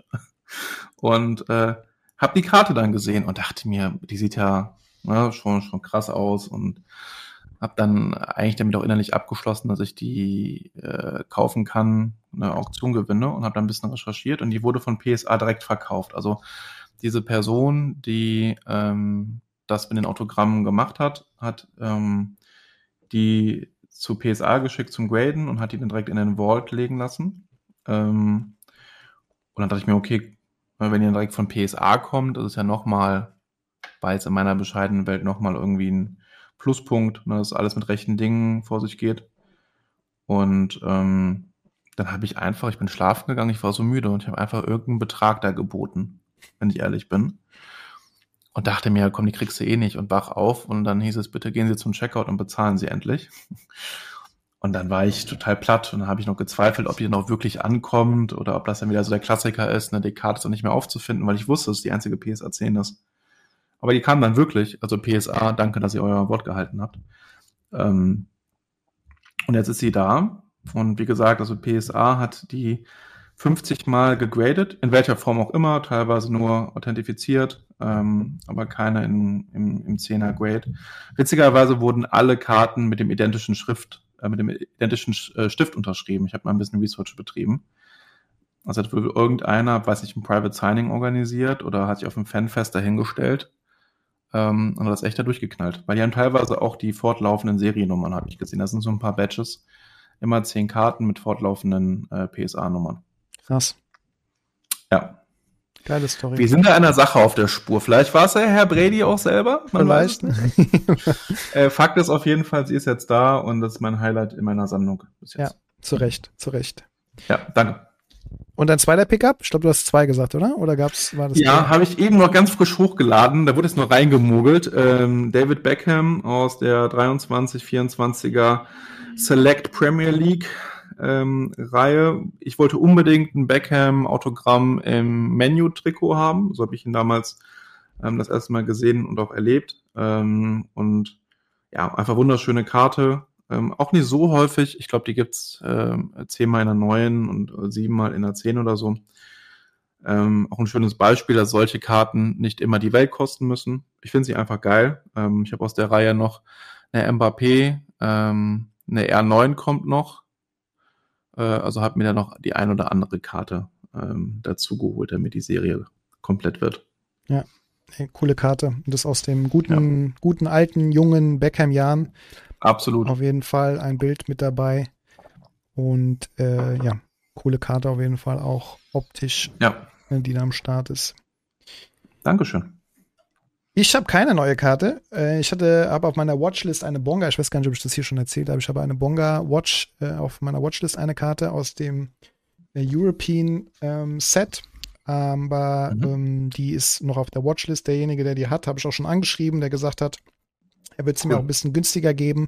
Und äh, habe die Karte dann gesehen und dachte mir, die sieht ja ne, schon, schon krass aus und habe dann eigentlich damit auch innerlich abgeschlossen, dass ich die äh, kaufen kann, eine Auktion gewinne und habe dann ein bisschen recherchiert und die wurde von P S A direkt verkauft. Also diese Person, die ähm, das mit den Autogrammen gemacht hat, hat ähm, die zu P S A geschickt zum Graden und hat die dann direkt in den Vault legen lassen. Ähm, und dann dachte ich mir, okay, wenn die dann direkt von P S A kommt, das ist ja nochmal, war jetzt in meiner bescheidenen Welt nochmal irgendwie ein Pluspunkt, ne, dass alles mit rechten Dingen vor sich geht. Und ähm, dann habe ich einfach, ich bin schlafen gegangen, ich war so müde und ich habe einfach irgendeinen Betrag da geboten, wenn ich ehrlich bin. Und dachte mir, komm, die kriegst du eh nicht und wach auf. Und dann hieß es, bitte gehen Sie zum Checkout und bezahlen Sie endlich. Und dann war ich total platt und dann habe ich noch gezweifelt, ob die noch wirklich ankommt oder ob das dann wieder so der Klassiker ist, ne, die Karte ist auch nicht mehr aufzufinden, weil ich wusste, dass es die einzige P S A zehn ist. Aber die kam dann wirklich, also P S A, danke, dass ihr euer Wort gehalten habt. Ähm, und jetzt ist sie da. Und wie gesagt, also P S A hat die fünfzig Mal gegradet, in welcher Form auch immer, teilweise nur authentifiziert, ähm, aber keine in, im, im zehner Grade. Witzigerweise wurden alle Karten mit dem identischen Schrift, äh, mit dem identischen äh, Stift unterschrieben. Ich habe mal ein bisschen Research betrieben. Also hat wohl irgendeiner, weiß nicht, ein Private Signing organisiert oder hat sich auf dem Fanfest dahingestellt ähm, und hat das echt da durchgeknallt. Weil die haben teilweise auch die fortlaufenden Seriennummern, habe ich gesehen. Das sind so ein paar Badges. Immer zehn Karten mit fortlaufenden äh, P S A-Nummern. Krass. Ja. Geile Story. Wir sind da einer Sache auf der Spur. Vielleicht war es ja Herr Brady auch selber. Man Vielleicht. weiß nicht. äh, Fakt ist auf jeden Fall, sie ist jetzt da und das ist mein Highlight in meiner Sammlung bis jetzt. Ja, zu Recht, zu Recht. Ja, danke. Und dein zweiter Pickup? Ich glaube, du hast zwei gesagt, oder? Oder gab's, war das? Ja, habe ich eben noch ganz frisch hochgeladen. Da wurde es nur reingemogelt. Ähm, David Beckham aus der dreiundzwanzig vierundzwanziger Select Premier League ähm, Reihe. Ich wollte unbedingt ein Beckham-Autogramm im Menu-Trikot haben. So habe ich ihn damals ähm, das erste Mal gesehen und auch erlebt. Ähm, und ja, einfach wunderschöne Karte. Ähm, auch nicht so häufig. Ich glaube, die gibt's ähm, zehnmal in der neuen und äh, siebenmal in der zehn oder so. Ähm, auch ein schönes Beispiel, dass solche Karten nicht immer die Welt kosten müssen. Ich finde sie einfach geil. Ähm, ich habe aus der Reihe noch eine Mbappé, ähm, eine R neun kommt noch. Äh, also habe mir da noch die ein oder andere Karte ähm, dazu geholt, damit die Serie komplett wird. Ja, hey, coole Karte. Und das aus dem guten, ja. guten, alten, jungen Beckham-Jahren. Absolut. Auf jeden Fall ein Bild mit dabei. Und äh, ja, coole Karte auf jeden Fall auch optisch, ja. die da am Start ist. Dankeschön. Ich habe keine neue Karte. Ich hatte aber auf meiner Watchlist eine Bonga. Ich weiß gar nicht, ob ich das hier schon erzählt habe. Ich habe eine Bonga Watch äh, auf meiner Watchlist, eine Karte aus dem äh, European ähm, Set. Aber mhm. ähm, die ist noch auf der Watchlist. Derjenige, der die hat, habe ich auch schon angeschrieben, der gesagt hat, Er wird es Cool. mir auch ein bisschen günstiger geben.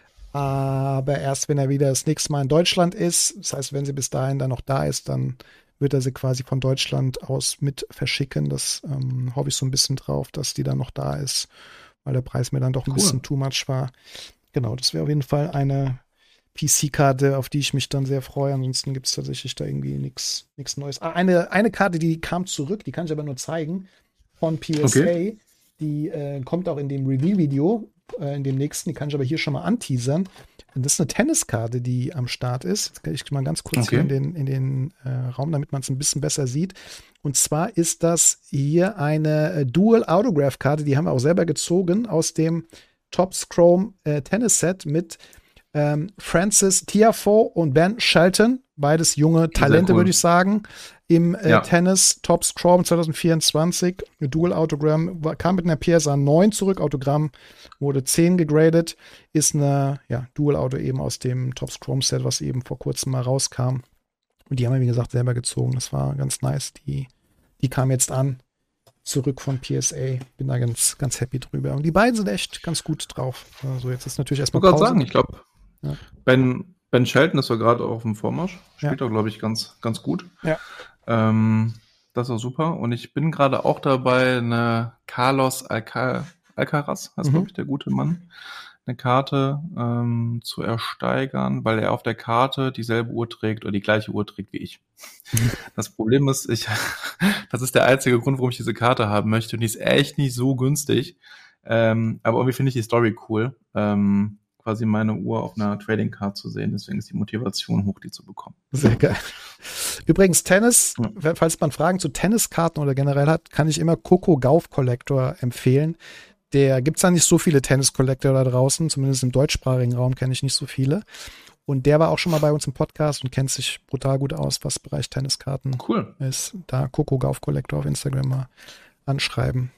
Aber erst, wenn er wieder das nächste Mal in Deutschland ist, das heißt, wenn sie bis dahin dann noch da ist, dann wird er sie quasi von Deutschland aus mit verschicken. Das ähm, hoffe ich so ein bisschen drauf, dass die dann noch da ist, weil der Preis mir dann doch ein Cool. bisschen too much war. Genau, das wäre auf jeden Fall eine P C-Karte, auf die ich mich dann sehr freue. Ansonsten gibt es tatsächlich da irgendwie nichts Neues. Ah, eine, eine Karte, die kam zurück, die kann ich aber nur zeigen, von P S A. Okay. Die äh, kommt auch in dem Reveal-Video, äh, in dem nächsten, die kann ich aber hier schon mal anteasern. Und das ist eine Tenniskarte, die am Start ist. Jetzt gehe ich mal ganz kurz Okay. hier in den, in den äh, Raum, damit man es ein bisschen besser sieht. Und zwar ist das hier eine äh, Dual-Autograph-Karte, die haben wir auch selber gezogen aus dem Topps Chrome äh, Tennis-Set mit ähm, Francis Tiafoe und Ben Shelton. Beides junge Talente, cool. würde ich sagen. Im äh, Ja. Tennis Topps Chrome zwanzig vierundzwanzig. Dual Autogramm war- kam mit einer P S A neun zurück. Autogramm wurde zehn gegradet. Ist eine ja, Dual Auto eben aus dem Topps Chrome Set, was eben vor kurzem mal rauskam. Und die haben wir, wie gesagt, selber gezogen. Das war ganz nice. Die, die kam jetzt an. Zurück von P S A. Bin da ganz, ganz happy drüber. Und die beiden sind echt ganz gut drauf. Also jetzt ist natürlich Ich erstmal wollte gerade Pause. sagen, ich glaube, Ja. Ben, Ben Shelton ist ja gerade auf dem Vormarsch. Spielt Ja. auch, glaube ich, ganz, ganz gut. Ja. Ähm, das ist auch super. Und ich bin gerade auch dabei, eine Carlos Alca- Alcaraz, heißt, Mhm. glaube ich, der gute Mann, eine Karte ähm, zu ersteigern, weil er auf der Karte dieselbe Uhr trägt oder die gleiche Uhr trägt wie ich. Das Problem ist, ich, das ist der einzige Grund, warum ich diese Karte haben möchte. Und die ist echt nicht so günstig. Ähm, aber irgendwie finde ich die Story cool, ähm, quasi meine Uhr auf einer Trading Card zu sehen. Deswegen ist die Motivation hoch, die zu bekommen. Sehr geil. Übrigens, Tennis, Ja. falls man Fragen zu Tenniskarten oder generell hat, kann ich immer Coco Gauff Collector empfehlen. Der gibt's da nicht so viele Tennis-Collector da draußen, zumindest im deutschsprachigen Raum kenne ich nicht so viele. Und der war auch schon mal bei uns im Podcast und kennt sich brutal gut aus, was Bereich Tenniskarten Cool. ist. Da Coco Gauff Collector auf Instagram mal anschreiben.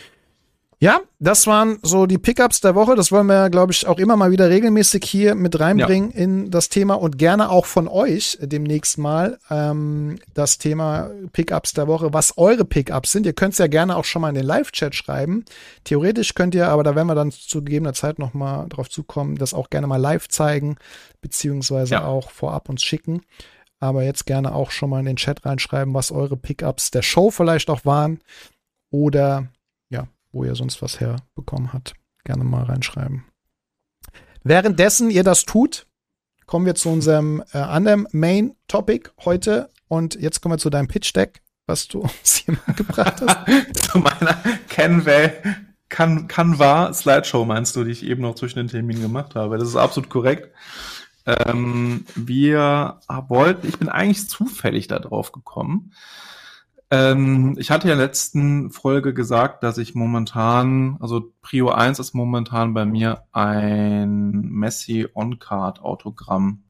Ja, das waren so die Pickups der Woche. Das wollen wir, glaube ich, auch immer mal wieder regelmäßig hier mit reinbringen in das Thema und gerne auch von euch demnächst mal ähm, das Thema Pickups der Woche, was eure Pickups sind. Ihr könnt es ja gerne auch schon mal in den Live-Chat schreiben. Theoretisch könnt ihr, aber da werden wir dann zu gegebener Zeit noch mal drauf zukommen, das auch gerne mal live zeigen, beziehungsweise Ja. auch vorab uns schicken. Aber jetzt gerne auch schon mal in den Chat reinschreiben, was eure Pickups der Show vielleicht auch waren oder ja, wo ihr sonst was herbekommen habt. Gerne mal reinschreiben. Währenddessen ihr das tut, kommen wir zu unserem äh, anderen Main-Topic heute. Und jetzt kommen wir zu deinem Pitch-Deck, was du uns hier mitgebracht hast. Zu meiner Canva, Can, Canva Slideshow meinst du, die ich eben noch zwischen den Terminen gemacht habe. Das ist absolut korrekt. Ähm, wir wollten, ich bin eigentlich zufällig da drauf gekommen. Ähm, ich hatte ja in der letzten Folge gesagt, dass ich momentan, also Prio eins ist momentan bei mir ein Messi On-Card Autogramm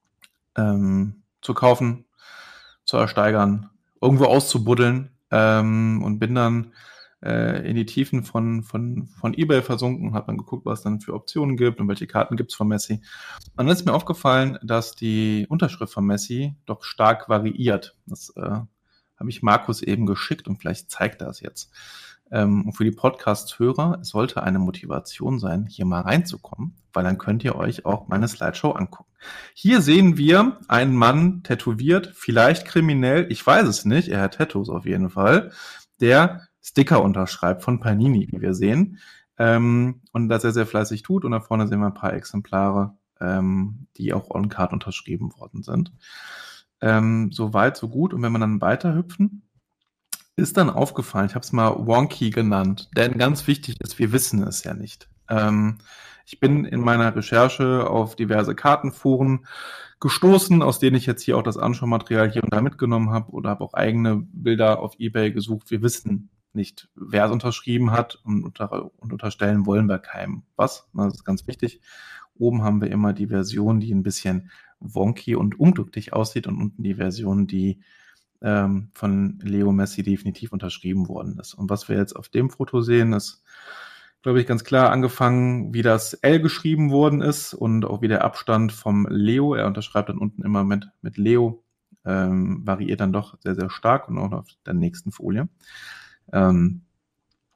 ähm, zu kaufen, zu ersteigern, irgendwo auszubuddeln ähm, und bin dann äh, in die Tiefen von, von, von eBay versunken und habe dann geguckt, was es dann für Optionen gibt und welche Karten gibt's von Messi. Und dann ist mir aufgefallen, dass die Unterschrift von Messi doch stark variiert. Das äh, habe ich Markus eben geschickt und vielleicht zeigt er es jetzt. Ähm, und für die Podcast-Hörer, es sollte eine Motivation sein, hier mal reinzukommen, weil dann könnt ihr euch auch meine Slideshow angucken. Hier sehen wir einen Mann tätowiert, vielleicht kriminell, ich weiß es nicht, er hat Tattoos auf jeden Fall, der Sticker unterschreibt von Panini, wie wir sehen, ähm, und das er sehr fleißig tut. Und da vorne sehen wir ein paar Exemplare, ähm, die auch on-card unterschrieben worden sind. Ähm, so weit, so gut. Und wenn wir dann weiterhüpfen, ist dann aufgefallen, ich habe es mal wonky genannt, denn ganz wichtig ist, wir wissen es ja nicht. Ähm, ich bin in meiner Recherche auf diverse Kartenforen gestoßen, aus denen ich jetzt hier auch das Anschaumaterial hier und da mitgenommen habe oder habe auch eigene Bilder auf eBay gesucht. Wir wissen nicht, wer es unterschrieben hat und, unter, und unterstellen wollen wir keinem was. Das ist ganz wichtig. Oben haben wir immer die Version, die ein bisschen wonky und unglücklich aussieht und unten die Version, die ähm, von Leo Messi definitiv unterschrieben worden ist. Und was wir jetzt auf dem Foto sehen, ist, glaube ich, ganz klar angefangen, wie das L geschrieben worden ist und auch wie der Abstand vom Leo, er unterschreibt dann unten immer mit, mit Leo, ähm, variiert dann doch sehr, sehr stark und auch auf der nächsten Folie. Ähm,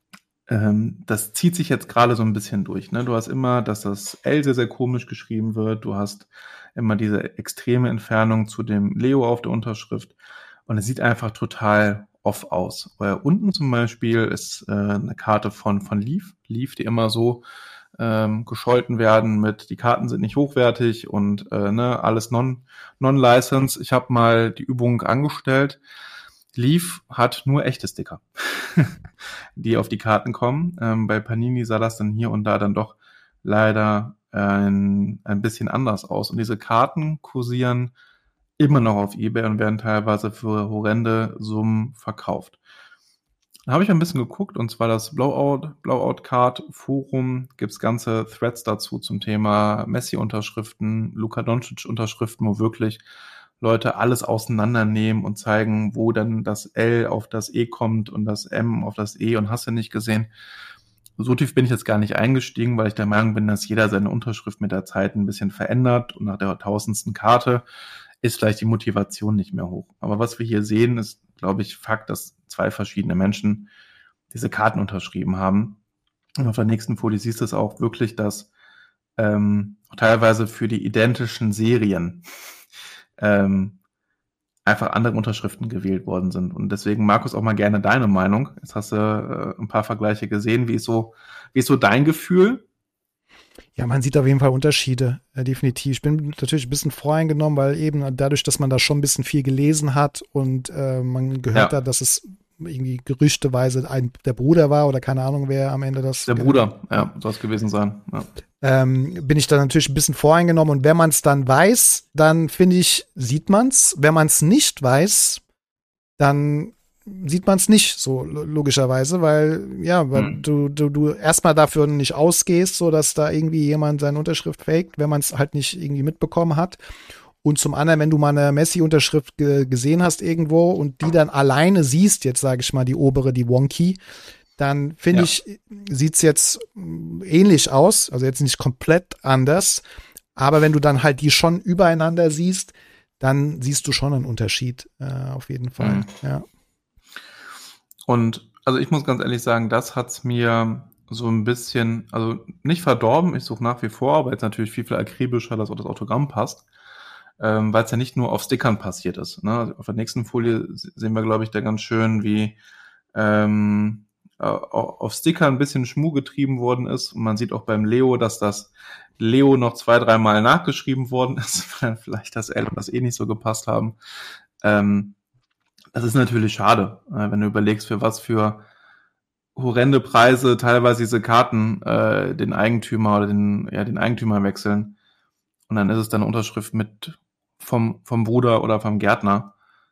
ähm, das zieht sich jetzt gerade so ein bisschen durch. Ne? Du hast immer, dass das L sehr, sehr komisch geschrieben wird. Du hast immer diese extreme Entfernung zu dem Leo auf der Unterschrift. Und es sieht einfach total off aus. Weil unten zum Beispiel ist äh, eine Karte von, von Leaf. Leaf, die immer so ähm, gescholten werden mit, die Karten sind nicht hochwertig und äh, ne, alles non, non-license. Ich habe mal die Übung angestellt. Leaf hat nur echte Sticker, die auf die Karten kommen. Ähm, bei Panini sah das dann hier und da dann doch leider ein, ein bisschen anders aus. Und diese Karten kursieren immer noch auf eBay und werden teilweise für horrende Summen verkauft. Da habe ich ein bisschen geguckt, und zwar das Blowout, Blowout Card Forum, gibt's ganze Threads dazu zum Thema Messi-Unterschriften, Luka Doncic-Unterschriften, wo wirklich Leute alles auseinandernehmen und zeigen, wo dann das L auf das E kommt und das M auf das E, und hast du nicht gesehen. So tief bin ich jetzt gar nicht eingestiegen, weil ich der Meinung bin, dass jeder seine Unterschrift mit der Zeit ein bisschen verändert, und nach der tausendsten Karte ist vielleicht die Motivation nicht mehr hoch. Aber was wir hier sehen, ist, glaube ich, Fakt, dass zwei verschiedene Menschen diese Karten unterschrieben haben. Und auf der nächsten Folie siehst du es auch wirklich, dass ähm, teilweise für die identischen Serien ähm, einfach andere Unterschriften gewählt worden sind. Und deswegen, Markus, auch mal gerne deine Meinung. Jetzt hast du äh, ein paar Vergleiche gesehen. Wie ist so, wie ist so dein Gefühl? Ja, man sieht auf jeden Fall Unterschiede, äh, definitiv. Ich bin natürlich ein bisschen voreingenommen, weil eben dadurch, dass man da schon ein bisschen viel gelesen hat und äh, man gehört Ja. hat, dass es irgendwie gerüchteweise ein, der Bruder war oder keine Ahnung, wer am Ende das... Der Bruder, ja, soll es gewesen sein. Ja. Ähm, bin ich da natürlich ein bisschen voreingenommen, und wenn man es dann weiß, dann finde ich, sieht man es. Wenn man es nicht weiß, dann sieht man es nicht, so logischerweise, weil ja, weil Hm. du, du, du erstmal dafür nicht ausgehst, so dass da irgendwie jemand seine Unterschrift faked, wenn man es halt nicht irgendwie mitbekommen hat. Und zum anderen, wenn du mal eine Messi-Unterschrift ge- gesehen hast irgendwo und die dann alleine siehst, jetzt sage ich mal die obere, die Wonky, dann finde Ja. ich, sieht's jetzt mm, ähnlich aus, also jetzt nicht komplett anders, aber wenn du dann halt die schon übereinander siehst, dann siehst du schon einen Unterschied, äh, auf jeden Fall, Mhm. ja. Und also ich muss ganz ehrlich sagen, das hat's mir so ein bisschen, also nicht verdorben, ich suche nach wie vor, aber jetzt natürlich viel, viel akribischer, dass auch das Autogramm passt, ähm, weil es ja nicht nur auf Stickern passiert ist. Ne? Also auf der nächsten Folie se- sehen wir, glaube ich, da ganz schön, wie ähm, äh, auf Sticker ein bisschen Schmuh getrieben worden ist. Und man sieht auch beim Leo, dass das Leo noch zwei, dreimal nachgeschrieben worden ist, weil vielleicht das L und das E nicht so gepasst haben. Ähm, das ist natürlich schade, äh, wenn du überlegst, für was für horrende Preise teilweise diese Karten äh, den Eigentümer oder den, ja, den Eigentümer wechseln. Und dann ist es dann eine Unterschrift mit vom, vom Bruder oder vom Gärtner.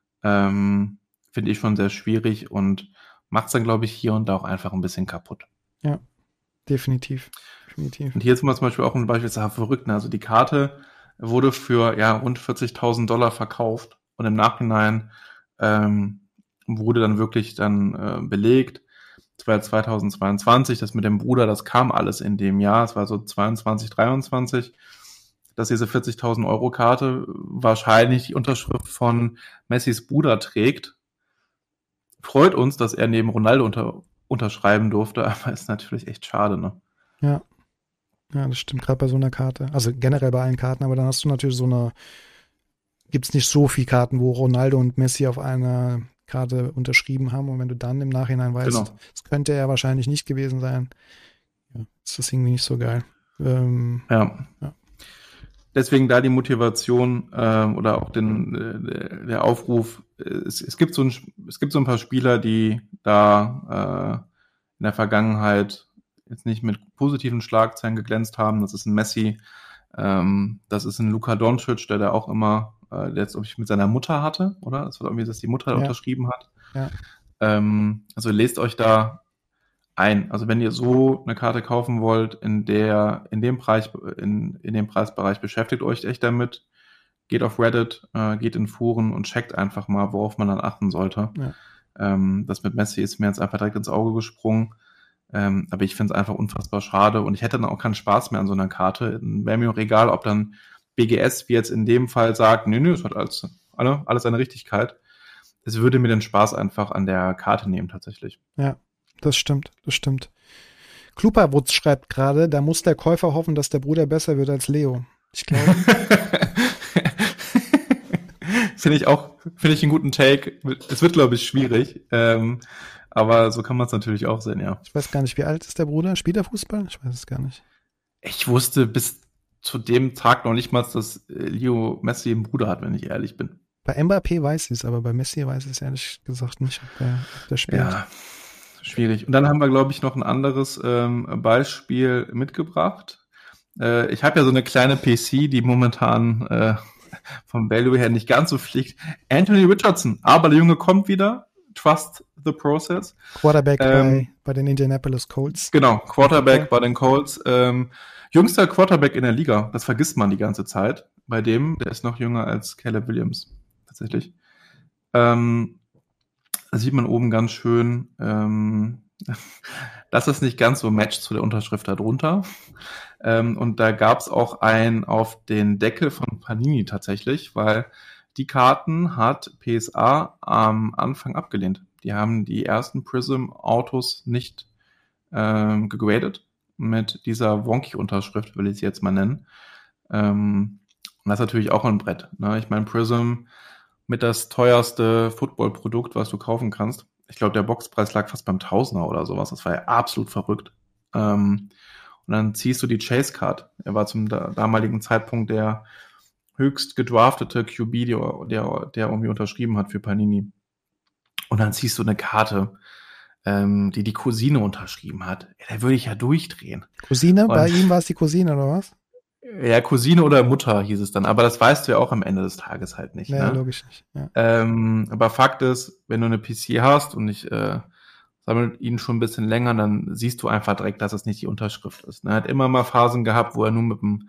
Ähm, finde ich schon sehr schwierig und macht es dann, glaube ich, hier und da auch einfach ein bisschen kaputt. Ja, definitiv. Definitiv. Und hier ist mal zum Beispiel auch ein Beispiel, das ist verrückt. Ne? Also die Karte wurde für ja rund vierzigtausend Dollar verkauft und im Nachhinein ähm, wurde dann wirklich dann äh, belegt. Das war zweitausendzweiundzwanzig, das mit dem Bruder, das kam alles in dem Jahr. Es war so zweiundzwanzig, dreiundzwanzig, dass diese vierzigtausend Euro Karte wahrscheinlich die Unterschrift von Messis Bruder trägt. Freut uns, dass er neben Ronaldo unter, unterschreiben durfte, aber ist natürlich echt schade, ne? Ja. Ja, das stimmt, gerade bei so einer Karte. Also generell bei allen Karten, aber dann hast du natürlich so eine, gibt's nicht so viele Karten, wo Ronaldo und Messi auf einer Karte unterschrieben haben, und wenn du dann im Nachhinein weißt, Genau. das könnte er wahrscheinlich nicht gewesen sein, ja, ist das irgendwie nicht so geil. Ähm, Ja. Ja. Deswegen da die Motivation äh, oder auch den, äh, der Aufruf. Es, es gibt so ein, es gibt so ein paar Spieler, die da äh, in der Vergangenheit jetzt nicht mit positiven Schlagzeilen geglänzt haben. Das ist ein Messi, ähm, das ist ein Luka Doncic, der da auch immer, äh, der jetzt, ob ich mit seiner Mutter hatte, oder? Das war irgendwie, dass die Mutter Ja. unterschrieben hat. Ja. Ähm, also lest euch da ein. Also wenn ihr so eine Karte kaufen wollt, in der, in dem Preis, in, in dem Preisbereich, beschäftigt euch echt damit, geht auf Reddit, äh, geht in Foren und checkt einfach mal, worauf man dann achten sollte. Ja. Ähm, das mit Messi ist mir jetzt einfach direkt ins Auge gesprungen. Ähm, aber ich finde es einfach unfassbar schade und ich hätte dann auch keinen Spaß mehr an so einer Karte. Wäre mir auch egal, ob dann B G S, wie jetzt in dem Fall, sagt, nö, nö, es hat alles, alle, alles eine Richtigkeit. Es würde mir den Spaß einfach an der Karte nehmen, tatsächlich. Ja, das stimmt, das stimmt. Kluperwutz schreibt gerade, da muss der Käufer hoffen, dass der Bruder besser wird als Leo. Ich glaube. Finde ich auch, finde ich einen guten Take. Es wird, glaube ich, schwierig. Ähm, aber so kann man es natürlich auch sehen, ja. Ich weiß gar nicht, wie alt ist der Bruder? Spielt er Fußball? Ich weiß es gar nicht. Ich wusste bis zu dem Tag noch nicht mal, dass Leo Messi einen Bruder hat, wenn ich ehrlich bin. Bei Mbappé weiß ich es, aber bei Messi weiß ich es ehrlich gesagt nicht, ob der, ob der spielt. Ja, schwierig. Und dann haben wir, glaube ich, noch ein anderes ähm, Beispiel mitgebracht. Äh, ich habe ja so eine kleine P C, die momentan äh, vom Value her nicht ganz so fliegt. Anthony Richardson, aber der Junge kommt wieder. Trust the process. Quarterback ähm, bei, bei den Indianapolis Colts. Genau, Quarterback bei den Colts. Ähm, jüngster Quarterback in der Liga. Das vergisst man die ganze Zeit. Bei dem, der ist noch jünger als Caleb Williams. Tatsächlich. Ähm, da sieht man oben ganz schön, ähm, das ist nicht ganz so matcht zu der Unterschrift darunter. Ähm, und da gab es auch einen auf den Deckel von Panini tatsächlich, weil die Karten hat P S A am Anfang abgelehnt. Die haben die ersten Prism-Autos nicht ähm, gegradet mit dieser Wonky-Unterschrift, will ich sie jetzt mal nennen. Ähm, und das ist natürlich auch ein Brett. Ne? Ich meine, Prism mit das teuerste Football-Produkt, was du kaufen kannst. Ich glaube, der Boxpreis lag fast beim Tausender oder sowas. Das war ja absolut verrückt. Ähm, und dann ziehst du die Chase-Card. Er war zum da- damaligen Zeitpunkt der höchst gedraftete Q B, der, der, der irgendwie unterschrieben hat für Panini. Und dann ziehst du eine Karte, ähm, die die Cousine unterschrieben hat. Ja, da würde ich ja durchdrehen. Cousine? Und Bei ihm war es die Cousine, oder was? Ja, Cousine oder Mutter hieß es dann. Aber das weißt du ja auch am Ende des Tages halt nicht. Ja, ne? logisch nicht. Ja. Ähm, aber Fakt ist, wenn du eine P C hast und ich äh, sammle ihn schon ein bisschen länger, dann siehst du einfach direkt, dass es nicht die Unterschrift ist. Ne? Er hat immer mal Phasen gehabt, wo er nur mit dem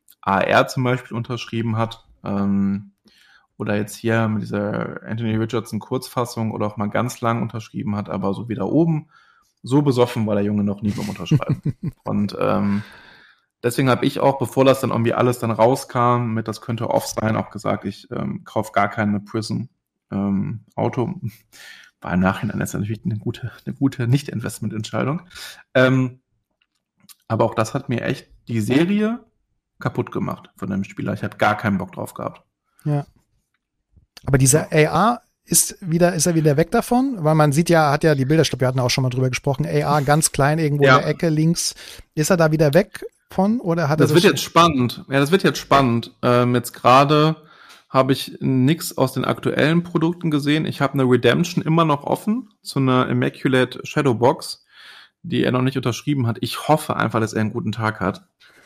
A R zum Beispiel unterschrieben hat. Ähm, oder jetzt hier mit dieser Anthony Richardson Kurzfassung oder auch mal ganz lang unterschrieben hat, aber so wie da oben, so besoffen war der Junge noch nie beim Unterschreiben. Und ähm, deswegen habe ich auch, bevor das dann irgendwie alles dann rauskam, mit das könnte off sein, auch gesagt, ich ähm, kaufe gar keine Prism ähm, Auto. War im Nachhinein jetzt natürlich eine gute, eine gute Nicht-Investment-Entscheidung. Ähm, aber auch das hat mir echt die Serie kaputt gemacht von dem Spieler. Ich habe gar keinen Bock drauf gehabt. Ja. Aber dieser A R ist wieder, ist er wieder weg davon? Weil man sieht ja, hat ja die Bilder, ich glaube, wir hatten auch schon mal drüber gesprochen, A R ganz klein irgendwo Ja. in der Ecke links. Ist er da wieder weg von oder hat Das er wird jetzt spannend. Ja, das wird jetzt spannend. Ähm, jetzt gerade habe ich nichts aus den aktuellen Produkten gesehen. Ich habe eine Redemption immer noch offen zu einer Immaculate Shadow Box, die er noch nicht unterschrieben hat. Ich hoffe einfach, dass er einen guten Tag hat.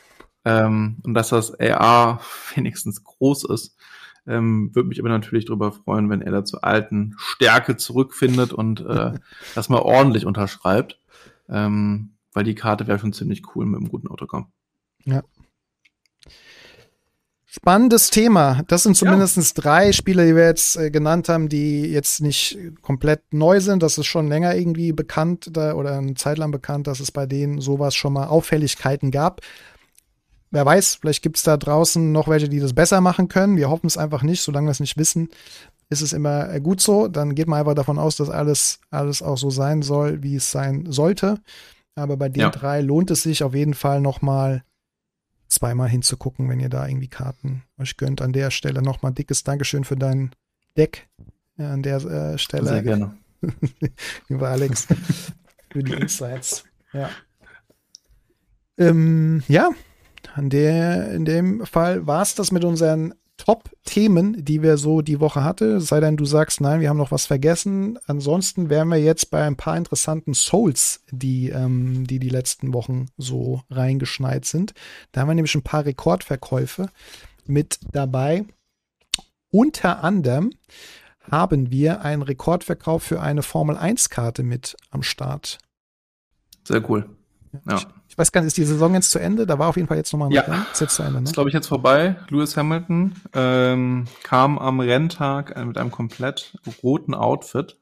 Ähm, und dass das A R wenigstens groß ist. Ähm, würde mich aber natürlich darüber freuen, wenn er da zur alten Stärke zurückfindet und äh, das mal ordentlich unterschreibt. Ähm, weil die Karte wäre schon ziemlich cool mit einem guten Autogramm. Ja. Spannendes Thema. Das sind zumindest ja. drei Spiele, die wir jetzt äh, genannt haben, die jetzt nicht komplett neu sind. Das ist schon länger irgendwie bekannt da, oder eine Zeit lang bekannt, dass es bei denen sowas schon mal Auffälligkeiten gab. Wer weiß, vielleicht gibt es da draußen noch welche, die das besser machen können. Wir hoffen es einfach nicht. Solange wir es nicht wissen, ist es immer gut so. Dann geht man einfach davon aus, dass alles, alles auch so sein soll, wie es sein sollte. Aber bei den ja. drei lohnt es sich auf jeden Fall noch mal zweimal hinzugucken, wenn ihr da irgendwie Karten euch gönnt. An der Stelle noch mal dickes Dankeschön für dein Deck. Ja, an der äh, Stelle. Sehr gerne. Lieber Alex, für die Insights. Ja. Ähm, ja. An der, in dem Fall war es das mit unseren Top-Themen, die wir so die Woche hatten. Sei denn, du sagst, nein, wir haben noch was vergessen. Ansonsten wären wir jetzt bei ein paar interessanten Souls, die, ähm, die die letzten Wochen so reingeschneit sind. Da haben wir nämlich ein paar Rekordverkäufe mit dabei. Unter anderem haben wir einen Rekordverkauf für eine Formel eins Karte mit am Start. Sehr cool. Ja. Ich, ich weiß gar nicht, ist die Saison jetzt zu Ende? Da war auf jeden Fall jetzt nochmal ein ja. Rennen. Ist jetzt zu Ende, ne? Ist, glaube ich, jetzt vorbei. Lewis Hamilton ähm, kam am Renntag mit einem komplett roten Outfit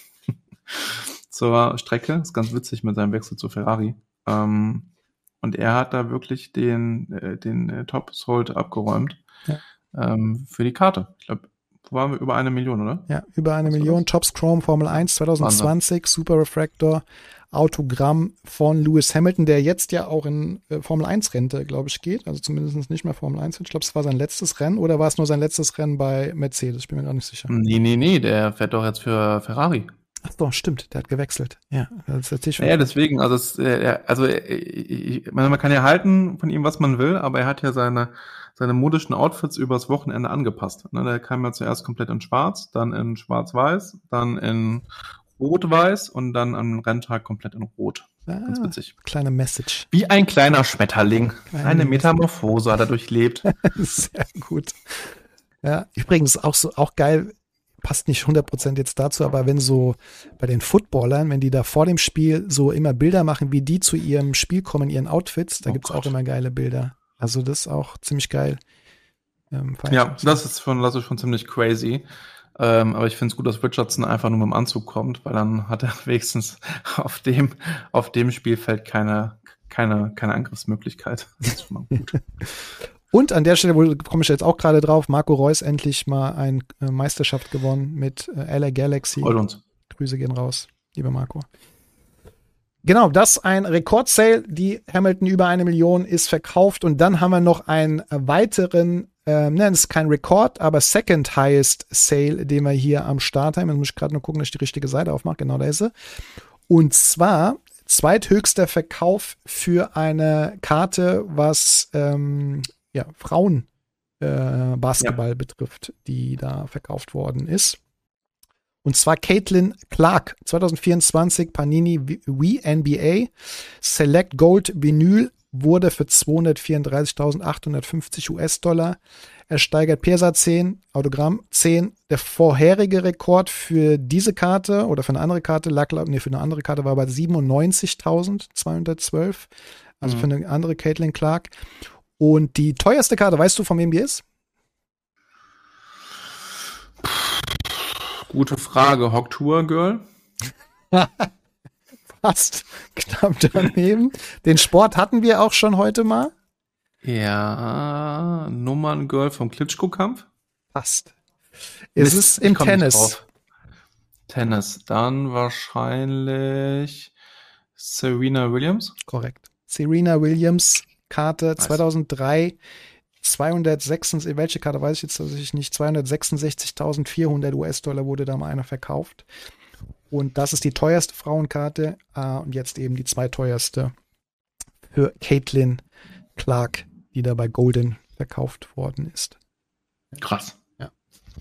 zur Strecke. Ist ganz witzig mit seinem Wechsel zu Ferrari. Ähm, und er hat da wirklich den, äh, den äh, Top-Sold abgeräumt ja. ähm, für die Karte. Ich glaube, waren wir über eine Million, oder? Ja, über eine Million. Topps Chrome Formel eins zwanzig zwanzig, Super Refractor, Autogramm von Lewis Hamilton, der jetzt ja auch in äh, Formel eins Rente, glaube ich, geht. Also zumindest nicht mehr Formel eins. Ich glaube, es war sein letztes Rennen oder war es nur sein letztes Rennen bei Mercedes? Ich bin mir gar nicht sicher. Nee, nee, nee, der fährt doch jetzt für Ferrari. Ach doch, stimmt, der hat gewechselt. Ja, das ist ja, deswegen, also, es, äh, also äh, ich, man kann ja halten von ihm, was man will, aber er hat ja seine seine modischen Outfits übers Wochenende angepasst. Ne, der kam ja zuerst komplett in Schwarz, dann in Schwarz-Weiß, dann in Rot-Weiß und dann am Renntag komplett in Rot. Ah, ganz witzig. Kleine Message. Wie ein kleiner Schmetterling. Kleine Eine Metamorphose hat er durchlebt. Sehr gut. Ja, übrigens auch so auch geil, passt nicht hundert Prozent jetzt dazu, aber wenn so bei den Footballern, wenn die da vor dem Spiel so immer Bilder machen, wie die zu ihrem Spiel kommen, ihren Outfits, da oh gibt's Gott. auch immer geile Bilder. Also das ist auch ziemlich geil. Ähm, ja, das ist schon, das ist schon ziemlich crazy. Ähm, aber ich finde es gut, dass Richardson einfach nur mit dem Anzug kommt, weil dann hat er wenigstens auf dem, auf dem Spielfeld keine, keine, keine Angriffsmöglichkeit. Das ist schon mal gut. Und an der Stelle, wo komme ich jetzt auch gerade drauf, Marco Reus endlich mal eine äh, Meisterschaft gewonnen mit äh, L A Galaxy. Freut uns. Grüße gehen raus, lieber Marco. Genau, das ein Rekordsale, die Hamilton über eine Million ist verkauft und dann haben wir noch einen weiteren, äh, ne, das ist kein Rekord, aber Second Highest Sale, den wir hier am Start haben. Jetzt muss ich gerade nur gucken, dass ich die richtige Seite aufmache. Genau, da ist sie. Und zwar zweithöchster Verkauf für eine Karte, was ähm, ja, Frauen äh, Basketball ja. betrifft, die da verkauft worden ist. Und zwar Caitlin Clark, zwanzig vierundzwanzig Panini Wii N B A Select Gold Vinyl wurde für zweihundertvierunddreißigtausendachthundertfünfzig US-Dollar ersteigert. P S A zehn, Autogramm zehn. Der vorherige Rekord für diese Karte oder für eine andere Karte lag, nee, für eine andere Karte war bei siebenundneunzigtausendzweihundertzwölf. Also mhm. für eine andere Caitlin Clark. Und die teuerste Karte, weißt du, von wem die ist? Gute Frage. Hocktour Girl? Fast knapp daneben. Den Sport hatten wir auch schon heute mal. Ja, Nummern Girl vom Klitschko-Kampf? Fast. Es ist im Tennis. Tennis. Dann wahrscheinlich Serena Williams? Korrekt. Serena Williams, Karte nice. zweitausenddrei. zweihundertsechsundsechzig, welche Karte weiß ich jetzt tatsächlich nicht, zweihundertsechsundsechzigtausendvierhundert US-Dollar wurde da mal einer verkauft. Und das ist die teuerste Frauenkarte äh, und jetzt eben die zweiteuerste für Caitlin Clark, die da bei Golden verkauft worden ist. Krass. Ja.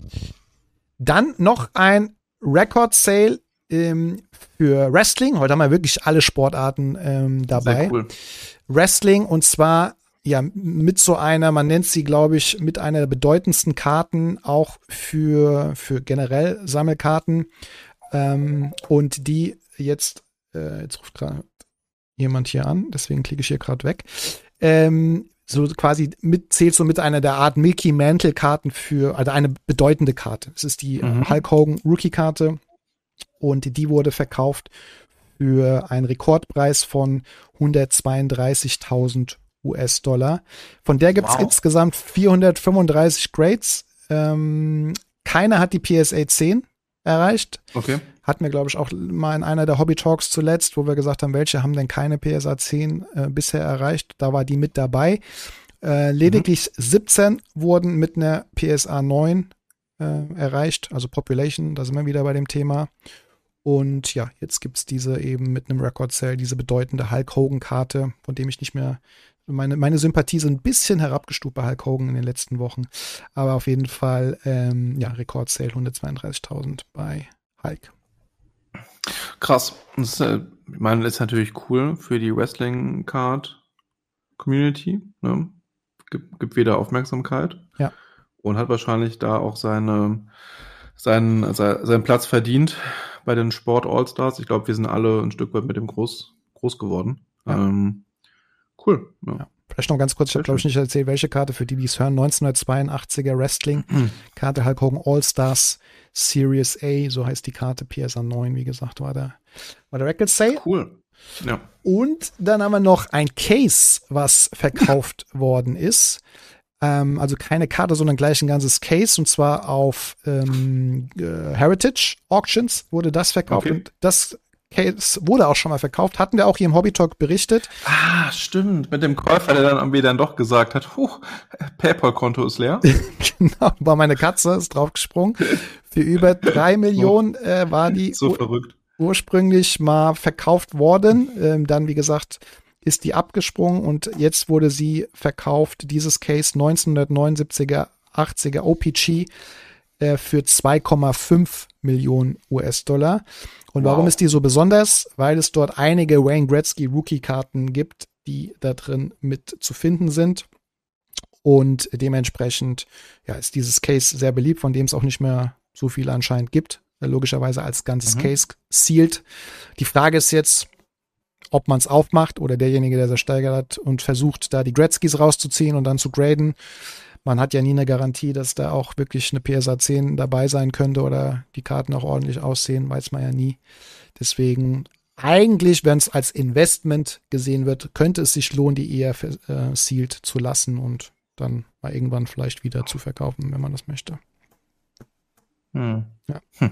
Dann noch ein Record Sale ähm, für Wrestling. Heute haben wir wirklich alle Sportarten ähm, dabei. Sehr cool. Wrestling und zwar ja, mit so einer, man nennt sie, glaube ich, mit einer der bedeutendsten Karten auch für, für generell Sammelkarten. Ähm, und die jetzt, äh, jetzt ruft gerade jemand hier an, deswegen klicke ich hier gerade weg. Ähm, so quasi mit, zählt so mit einer der Art Mickey Mantle Karten für, also eine bedeutende Karte. Es ist die mhm. Hulk Hogan Rookie Karte und die wurde verkauft für einen Rekordpreis von hundertzweiunddreißigtausend US-Dollar. Von der gibt es wow. insgesamt vierhundertfünfunddreißig Grades. Ähm, keiner hat die P S A zehn erreicht. Okay. Hatten wir, glaube ich, auch mal in einer der Hobby-Talks zuletzt, wo wir gesagt haben, welche haben denn keine P S A zehn äh, bisher erreicht. Da war die mit dabei. Äh, lediglich mhm. siebzehn wurden mit einer P S A neun äh, erreicht, also Population, da sind wir wieder bei dem Thema. Und ja, jetzt gibt es diese eben mit einem Record Sale, diese bedeutende Hulk Hogan-Karte, von dem ich nicht mehr Meine, meine Sympathie so ein bisschen herabgestuft bei Hulk Hogan in den letzten Wochen. Aber auf jeden Fall, ähm, ja, Rekordsale hundertzweiunddreißigtausend bei Hulk. Krass. Das ist, äh, ich meine, das ist natürlich cool für die Wrestling-Card-Community. Ne? Gibt, gibt wieder Aufmerksamkeit. Ja. Und hat wahrscheinlich da auch seine, seinen, seinen Platz verdient bei den Sport-All-Stars. Ich glaube, wir sind alle ein Stück weit mit dem groß, groß geworden. Ja. Ähm, Cool. Ja. Ja. Vielleicht noch ganz kurz, ich habe glaube ich nicht erzählt, welche Karte, für die, die es hören, neunzehnhundertzweiundachtziger Wrestling, mhm. Karte Hulk Hogan All-Stars Series A, so heißt die Karte, P S A neun, wie gesagt, war der, war der Record Sale. Cool. Ja. Und dann haben wir noch ein Case, was verkauft worden ist. ähm, also keine Karte, sondern gleich ein ganzes Case, und zwar auf ähm, äh, Heritage Auctions wurde das verkauft. Okay. Und das Case wurde auch schon mal verkauft, hatten wir auch hier im Hobby Talk berichtet. Ah, stimmt, mit dem Käufer, der dann irgendwie dann doch gesagt hat, huch, PayPal-Konto ist leer. Genau, war meine Katze, ist draufgesprungen. Für über drei Millionen äh, war die So ur- verrückt. ursprünglich mal verkauft worden. Ähm, dann, wie gesagt, ist die abgesprungen und jetzt wurde sie verkauft, dieses Case neunzehnhundertneunundsiebziger, achtziger O P G äh, für zwei Komma fünf Millionen U S-Dollar. Und warum Wow. ist die so besonders? Weil es dort einige Wayne Gretzky Rookie-Karten gibt, die da drin mit zu finden sind. Und dementsprechend ja, ist dieses Case sehr beliebt, von dem es auch nicht mehr so viel anscheinend gibt. Logischerweise als ganzes Mhm. Case sealed. Die Frage ist jetzt, ob man es aufmacht oder derjenige, der es ersteigert hat und versucht, da die Gretzkys rauszuziehen und dann zu graden. Man hat ja nie eine Garantie, dass da auch wirklich eine P S A zehn dabei sein könnte oder die Karten auch ordentlich aussehen, weiß man ja nie. Deswegen eigentlich, wenn es als Investment gesehen wird, könnte es sich lohnen, die eher äh, sealed zu lassen und dann mal irgendwann vielleicht wieder zu verkaufen, wenn man das möchte. Hm. Ja. Hm.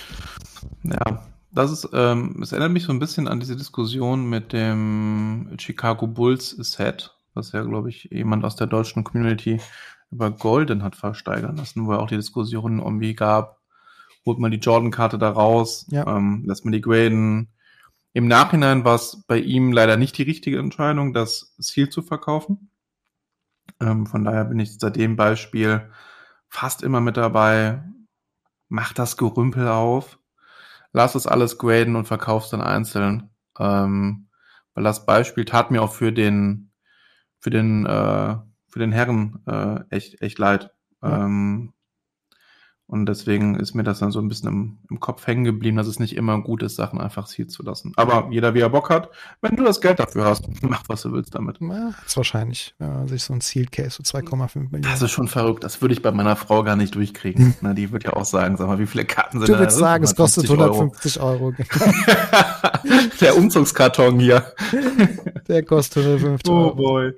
Ja, das ist, ähm, es erinnert mich so ein bisschen an diese Diskussion mit dem Chicago Bulls Set, was ja, glaube ich, jemand aus der deutschen Community über Golden hat versteigern lassen, wo ja auch die Diskussion irgendwie gab, holt man die Jordan-Karte da raus, Ja. ähm, lässt man die graden. Im Nachhinein war es bei ihm leider nicht die richtige Entscheidung, das Seal zu verkaufen. Ähm, von daher bin ich seit dem Beispiel fast immer mit dabei. Mach das Gerümpel auf, lass es alles graden und verkauf's dann einzeln. Ähm, weil das Beispiel tat mir auch für den für den äh, für den Herren äh, echt echt leid. Ja. Ähm, und deswegen ist mir das dann so ein bisschen im, im Kopf hängen geblieben, dass es nicht immer gut ist, Sachen einfach ziehen zu lassen. Aber jeder, wie er Bock hat, wenn du das Geld dafür hast, mach, was du willst damit. Ja, ist wahrscheinlich, wenn man sich so ein Sealed Case für zwei Komma fünf Millionen. Das ist schon verrückt. Das würde ich bei meiner Frau gar nicht durchkriegen. Na, die wird ja auch sagen, sag mal, wie viele Karten sind Du da? würdest sagen, es kostet hundertfünfzig hundertfünfzig Euro. Der Umzugskarton hier. Der kostet hundertfünfzig Oh Euro. boy.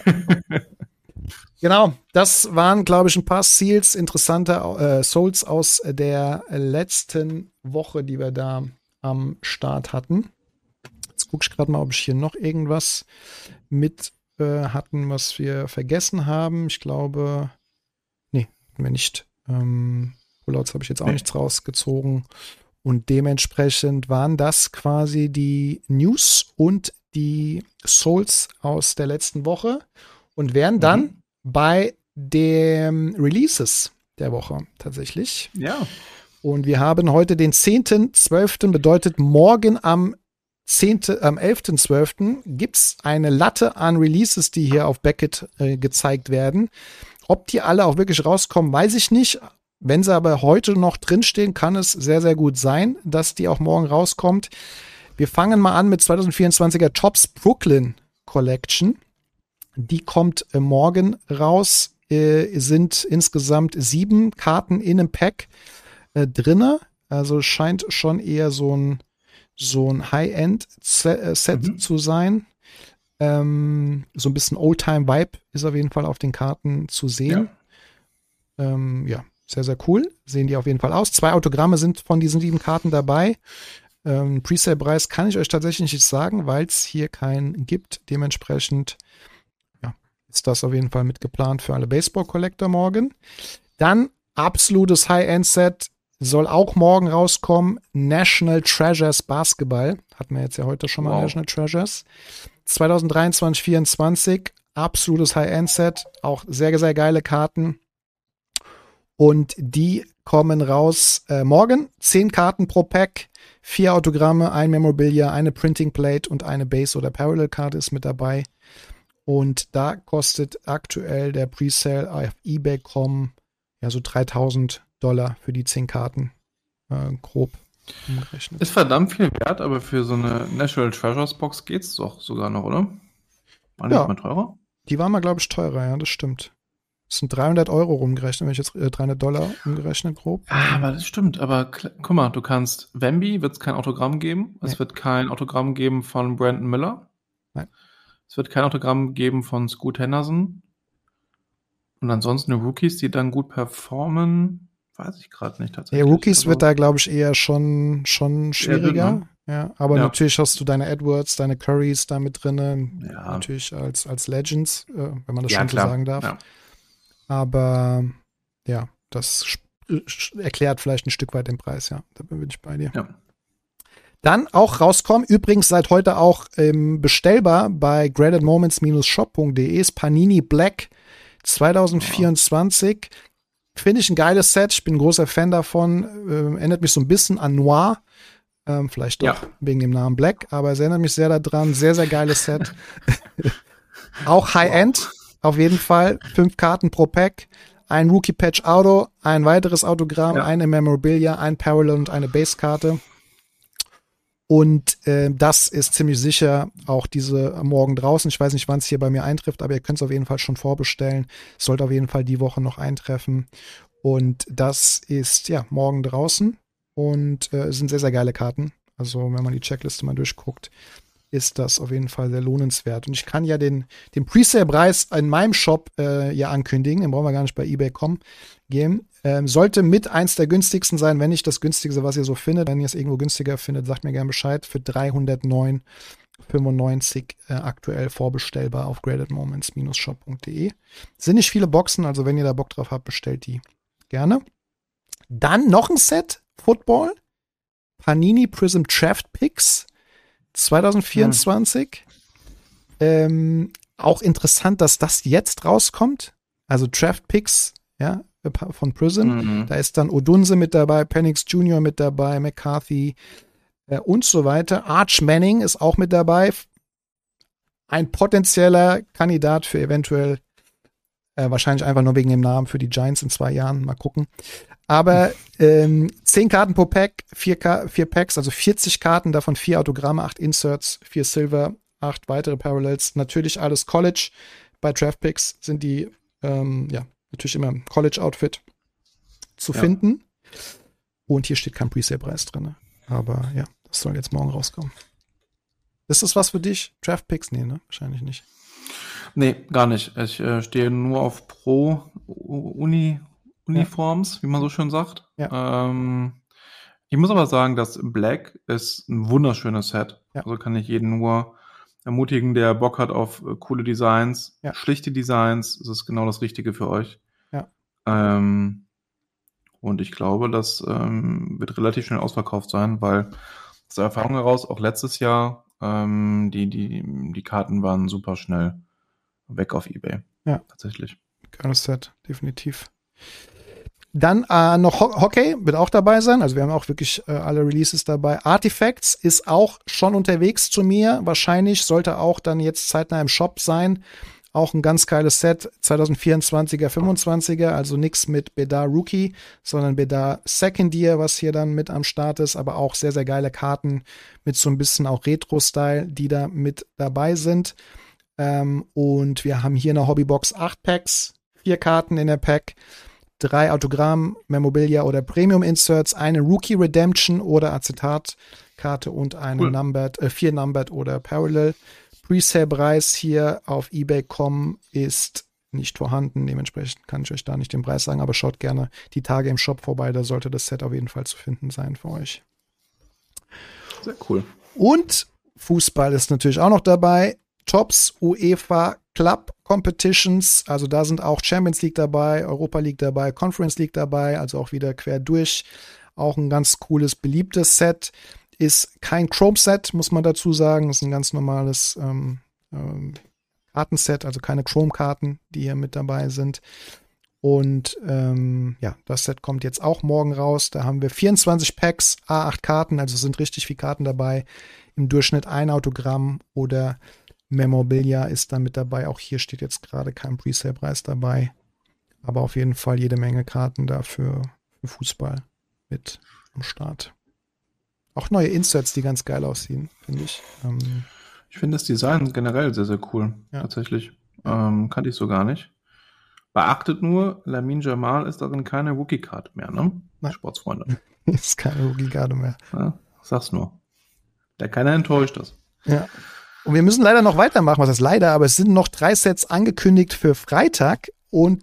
Genau, das waren, glaube ich, ein paar Seals, interessante äh, Souls aus der letzten Woche, die wir da am Start hatten. Jetzt gucke ich gerade mal, ob ich hier noch irgendwas mit äh, hatten, was wir vergessen haben. Ich glaube, nee, hatten wir nicht. Ähm, Pullouts habe ich jetzt auch Nee. nichts rausgezogen. Und dementsprechend waren das quasi die News und die Souls aus der letzten Woche und wären dann Mhm. bei den Releases der Woche tatsächlich. Ja. Und wir haben heute den zehnten zwölften bedeutet morgen am zehnten, am elften zwölften gibt es eine Latte an Releases, die hier auf Beckett äh, gezeigt werden. Ob die alle auch wirklich rauskommen, weiß ich nicht. Wenn sie aber heute noch drinstehen, kann es sehr, sehr gut sein, dass die auch morgen rauskommt. Wir fangen mal an mit zwanzig vierundzwanziger Topps Brooklyn Collection. Die kommt äh, morgen raus. Äh, sind insgesamt sieben Karten in einem Pack äh, drinne. Also scheint schon eher so ein, so ein High-End-Set Mhm. zu sein. Ähm, so ein bisschen Oldtime-Vibe ist auf jeden Fall auf den Karten zu sehen. Ja. Ähm, ja, sehr, sehr cool. Sehen die auf jeden Fall aus. Zwei Autogramme sind von diesen sieben Karten dabei. Ähm, Presale-Preis kann ich euch tatsächlich nicht sagen, weil es hier keinen gibt. Dementsprechend ja, ist das auf jeden Fall mit geplant für alle Baseball-Collector morgen. Dann absolutes High-End-Set soll auch morgen rauskommen. National Treasures Basketball. Hatten wir jetzt ja heute schon mal Wow. National Treasures. zwanzig dreiundzwanzig vierundzwanzig. Absolutes High-End-Set. Auch sehr, sehr geile Karten. Und die kommen raus äh, morgen. Zehn Karten pro Pack. Vier Autogramme, ein Memorabilia, eine Printing Plate und eine Base- oder Parallel-Karte ist mit dabei. Und da kostet aktuell der Presale auf eBay Punkt com ja so dreitausend Dollar für die zehn Karten. Äh, grob umgerechnet. Ist verdammt viel wert, aber für so eine National Treasures Box geht's doch sogar noch, oder? War nicht Ja. mal teurer? Die waren mal, glaube ich, teurer, ja, das stimmt. Das sind dreihundert Euro rumgerechnet, wenn ich jetzt äh, dreihundert Dollar umgerechnet grob. Ah, aber das stimmt. Aber kl- guck mal, du kannst Wemby wird es kein Autogramm geben. Es Nee. wird kein Autogramm geben von Brandon Miller. Nein. Es wird kein Autogramm geben von Scoot Henderson. Und ansonsten Rookies, die dann gut performen, weiß ich gerade nicht tatsächlich. Ja, Rookies also, wird da, glaube ich, eher schon, schon schwieriger. dünn, ne? Ja, aber Ja. natürlich hast du deine Edwards, deine Currys da mit drin. Ja. Natürlich als, als Legends, äh, wenn man das Ja, schon klar. so sagen darf. Ja. Aber ja, das sch- sch- erklärt vielleicht ein Stück weit den Preis, ja. Da bin ich bei dir. Ja. Dann auch rauskommen, übrigens seit heute auch ähm, bestellbar bei graded moments shop punkt de ist Panini Black zwanzig vierundzwanzig. Finde ich ein geiles Set. Ich bin ein großer Fan davon. Ähm, erinnert mich so ein bisschen an Noir. Ähm, vielleicht doch Ja. wegen dem Namen Black, aber es erinnert mich sehr daran. Sehr, sehr geiles Set. Auch High-End, auf jeden Fall. Fünf Karten pro Pack. Ein Rookie-Patch-Auto, ein weiteres Autogramm, Ja. eine Memorabilia, ein Parallel und eine Base-Karte. Und äh, das ist ziemlich sicher auch diese morgen draußen. Ich weiß nicht, wann es hier bei mir eintrifft, aber ihr könnt es auf jeden Fall schon vorbestellen. Es sollte auf jeden Fall die Woche noch eintreffen. Und das ist ja morgen draußen. Und äh, es sind sehr, sehr geile Karten. Also wenn man die Checkliste mal durchguckt, ist das auf jeden Fall sehr lohnenswert. Und ich kann ja den, den Presale-Preis in meinem Shop äh, ja ankündigen. Den brauchen wir gar nicht bei eBay Punkt com gehen. Ähm, sollte mit eins der günstigsten sein, wenn nicht das günstigste, was ihr so findet. Wenn ihr es irgendwo günstiger findet, sagt mir gerne Bescheid. Für dreihundertneun Komma fünfundneunzig äh, aktuell vorbestellbar auf graded moments shop punkt de. Sind nicht viele Boxen, also wenn ihr da Bock drauf habt, bestellt die gerne. Dann noch ein Set, Football. Panini Prism Draft Picks zwanzig vierundzwanzig. Hm. Ähm, auch interessant, dass das jetzt rauskommt. Also Draft Picks, ja, von Prism. Mhm. Da ist dann Odunze mit dabei, Penix Junior mit dabei, McCarthy äh, und so weiter. Arch Manning ist auch mit dabei. Ein potenzieller Kandidat für eventuell äh, wahrscheinlich einfach nur wegen dem Namen für die Giants in zwei Jahren. Mal gucken. Aber ähm, zehn Karten pro Pack, vier, Ka- vier Packs, also vierzig Karten, davon vier Autogramme, acht Inserts, vier Silver, acht weitere Parallels. Natürlich alles College. Bei Draft Picks sind die ähm, ja natürlich immer im College-Outfit zu ja. finden. Und hier steht kein Presale-Preis drin. Aber ja, das soll jetzt morgen rauskommen. Ist das was für dich? Draft Picks? Nee, ne? Wahrscheinlich nicht. Nee, gar nicht. Ich äh, stehe nur auf Pro-Uni Uniforms, ja. wie man so schön sagt. Ja. Ähm, ich muss aber sagen, dass Black ist ein wunderschönes Set. Ja. Also kann ich jeden nur ermutigen, der Bock hat auf äh, coole Designs, ja. schlichte Designs. Das ist genau das Richtige für euch. Ja. Ähm, und ich glaube, das ähm, wird relativ schnell ausverkauft sein, weil aus der Erfahrung heraus, auch letztes Jahr, ähm, die, die, die Karten waren super schnell weg auf eBay. Ja. Tatsächlich. Geiles Set, definitiv. Dann äh, noch Ho- Hockey wird auch dabei sein. Also wir haben auch wirklich äh, alle Releases dabei. Artifacts ist auch schon unterwegs zu mir. Wahrscheinlich sollte auch dann jetzt zeitnah im Shop sein. Auch ein ganz geiles Set. zwanzig vierundzwanziger, fünfundzwanziger. Also nichts mit Bedar Rookie, sondern Bedar Second Year, was hier dann mit am Start ist. Aber auch sehr, sehr geile Karten mit so ein bisschen auch Retro-Style, die da mit dabei sind. Ähm, und wir haben hier eine Hobbybox acht Packs. Vier Karten in der Pack. Drei Autogramm, Memorabilia oder Premium-Inserts, eine Rookie-Redemption oder Acetatkarte und eine cool. Numbered, äh, vier Numbered oder Parallel. Presale-Preis hier auf eBay Punkt com ist nicht vorhanden. Dementsprechend kann ich euch da nicht den Preis sagen, aber schaut gerne die Tage im Shop vorbei. Da sollte das Set auf jeden Fall zu finden sein für euch. Sehr cool. Und Fußball ist natürlich auch noch dabei. Tops UEFA Club Competitions, also da sind auch Champions League dabei, Europa League dabei, Conference League dabei, also auch wieder quer durch. Auch ein ganz cooles, beliebtes Set. Ist kein Chrome-Set, muss man dazu sagen. Das ist ein ganz normales ähm, ähm, Kartenset, also keine Chrome-Karten, die hier mit dabei sind. Und ähm, ja, das Set kommt jetzt auch morgen raus. Da haben wir vierundzwanzig Packs, A acht Karten, also sind richtig viele Karten dabei. Im Durchschnitt ein Autogramm oder Memorabilia ist da mit dabei. Auch hier steht jetzt gerade kein Presale-Preis dabei. Aber auf jeden Fall jede Menge Karten dafür für Fußball mit am Start. Auch neue Inserts, die ganz geil aussehen, finde ich. Ähm, ich finde das Design generell sehr, sehr cool. Ja. Tatsächlich. Ähm, kannte ich so gar nicht. Beachtet nur, Lamine Jamal ist darin keine Rookie-Card mehr, ne? Nein. Sportsfreunde. Ist keine Rookie-Card mehr. Ja, sag's nur. Der keiner enttäuscht ist. Ja. Und wir müssen leider noch weitermachen, was heißt leider, aber es sind noch drei Sets angekündigt für Freitag und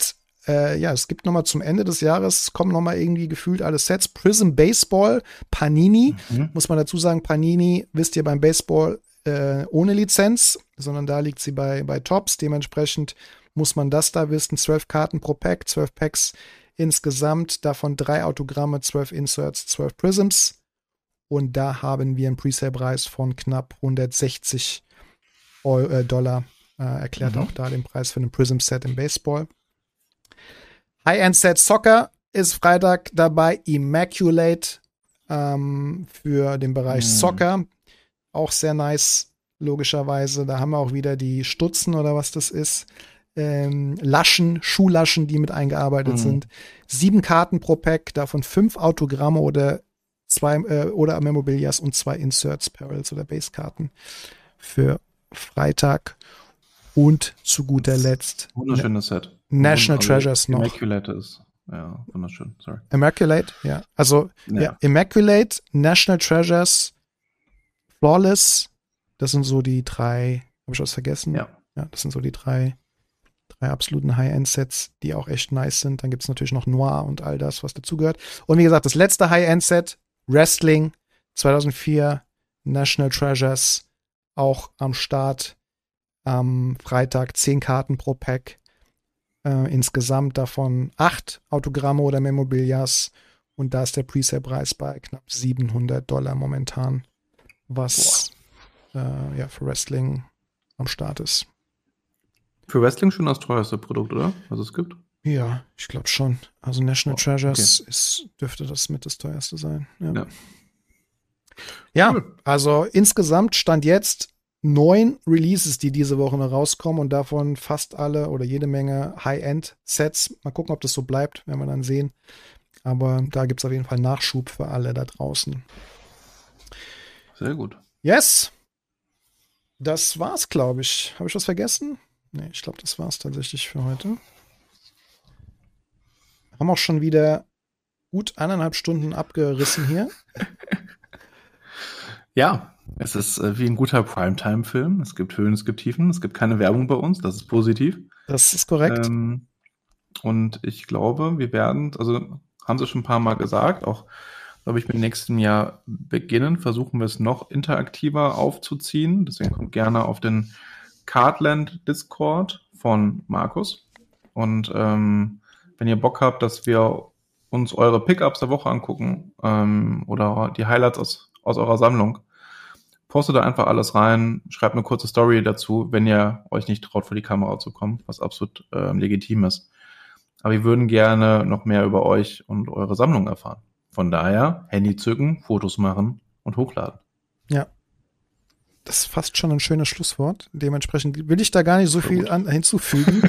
äh, ja, es gibt nochmal zum Ende des Jahres, kommen nochmal irgendwie gefühlt alle Sets. Prism Baseball, Panini, mhm. muss man dazu sagen, Panini, wisst ihr, beim Baseball äh, ohne Lizenz, sondern da liegt sie bei, bei Topps. Dementsprechend muss man das da wissen. zwölf Karten pro Pack, zwölf Packs insgesamt, davon drei Autogramme, zwölf Inserts, zwölf Prisms. Und da haben wir einen Presale-Preis von knapp hundertsechzig Euro, äh, Dollar. Äh, erklärt mhm. auch da den Preis für ein Prism-Set im Baseball. High-End-Set Soccer ist Freitag dabei. Immaculate ähm, für den Bereich mhm. Soccer. Auch sehr nice, logischerweise. Da haben wir auch wieder die Stutzen oder was das ist. Ähm, Laschen, Schuhlaschen, die mit eingearbeitet mhm. sind. Sieben Karten pro Pack, davon fünf Autogramme oder zwei äh, oder Memorabilias und zwei Inserts, Perils oder Basekarten für Freitag. Und zu guter Letzt wunderschönes Set. National also Treasures noch. Immaculate ist, ja, wunderschön, sorry. Immaculate, ja. Also ja. Ja, Immaculate, National Treasures, Flawless, das sind so die drei, habe ich was vergessen? Ja. Ja, das sind so die drei, drei absoluten High-End-Sets, die auch echt nice sind. Dann gibt es natürlich noch Noir und all das, was dazugehört. Und wie gesagt, das letzte High-End-Set, Wrestling, zweitausendvier, National Treasures, auch am Start. Am Freitag zehn Karten pro Pack. Äh, insgesamt davon acht Autogramme oder Memorabilias. Und da ist der Presale-Preis bei knapp siebenhundert Dollar momentan. Was äh, ja für Wrestling am Start ist. Für Wrestling schon das teuerste Produkt, oder? Was es gibt? Ja, ich glaube schon. Also National oh, Treasures okay. ist, dürfte das mit das teuerste sein. Ja, ja. ja cool. Also insgesamt stand jetzt neun Releases, die diese Woche noch rauskommen und davon fast alle oder jede Menge High-End-Sets. Mal gucken, ob das so bleibt, werden wir dann sehen. Aber da gibt es auf jeden Fall Nachschub für alle da draußen. Sehr gut. Yes! Das war's, glaube ich. Habe ich was vergessen? Nee, ich glaube, das war's tatsächlich für heute. Haben auch schon wieder gut eineinhalb Stunden abgerissen hier. Ja. Es ist äh, wie ein guter Primetime-Film. Es gibt Höhen, es gibt Tiefen. Es gibt keine Werbung bei uns. Das ist positiv. Das ist korrekt. Ähm, und ich glaube, wir werden, also haben sie schon ein paar Mal gesagt, auch, glaube ich, mit nächstem Jahr beginnen, versuchen wir es noch interaktiver aufzuziehen. Deswegen kommt gerne auf den Cardland Discord von Markus. Und ähm, wenn ihr Bock habt, dass wir uns eure Pickups der Woche angucken ähm, oder die Highlights aus, aus eurer Sammlung, postet da einfach alles rein, schreibt eine kurze Story dazu, wenn ihr euch nicht traut, vor die Kamera zu kommen, was absolut äh, legitim ist. Aber wir würden gerne noch mehr über euch und eure Sammlung erfahren. Von daher, Handy zücken, Fotos machen und hochladen. Ja. Das ist fast schon ein schönes Schlusswort. Dementsprechend will ich da gar nicht so Sehr viel an, hinzufügen.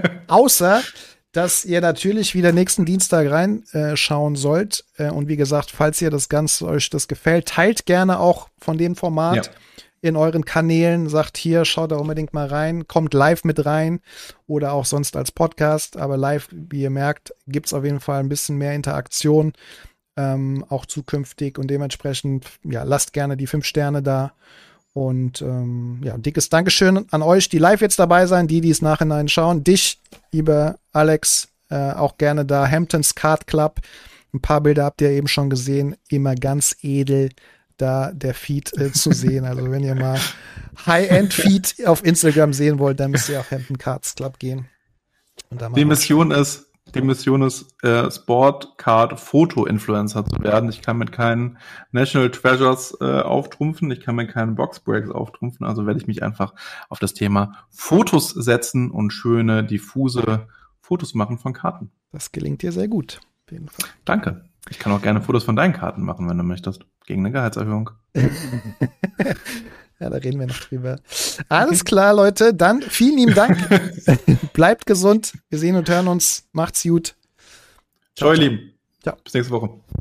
Außer, dass ihr natürlich wieder nächsten Dienstag reinschauen äh, sollt. Äh, und wie gesagt, falls ihr das Ganze euch das gefällt, teilt gerne auch von dem Format ja. in euren Kanälen. Sagt hier, schaut da unbedingt mal rein. Kommt live mit rein oder auch sonst als Podcast. Aber live, wie ihr merkt, gibt es auf jeden Fall ein bisschen mehr Interaktion. Ähm, auch zukünftig. Und dementsprechend, ja, lasst gerne die fünf Sterne da. Und ähm, ja, dickes Dankeschön an euch, die live jetzt dabei sein, die, die es nachhinein schauen. Dich, lieber Alex, äh, auch gerne da. Hamptons Card Club. Ein paar Bilder habt ihr eben schon gesehen. Immer ganz edel da der Feed äh, zu sehen. Also wenn ihr mal High-End-Feed auf Instagram sehen wollt, dann müsst ihr auf Hampton Cards Club gehen. Und da die Mission ist, Die Mission ist, äh, Sportcard-Foto-Influencer zu werden. Ich kann mit keinen National Treasures äh, auftrumpfen, ich kann mit keinen Boxbreaks auftrumpfen, also werde ich mich einfach auf das Thema Fotos setzen und schöne, diffuse Fotos machen von Karten. Das gelingt dir sehr gut, auf jeden Fall. Danke. Ich kann auch gerne Fotos von deinen Karten machen, wenn du möchtest, gegen eine Gehaltserhöhung. Ja, da reden wir noch drüber. Alles klar, Leute. Dann vielen lieben Dank. Bleibt gesund. Wir sehen und hören uns. Macht's gut. Ciao, ihr Lieben. Ciao. Bis nächste Woche.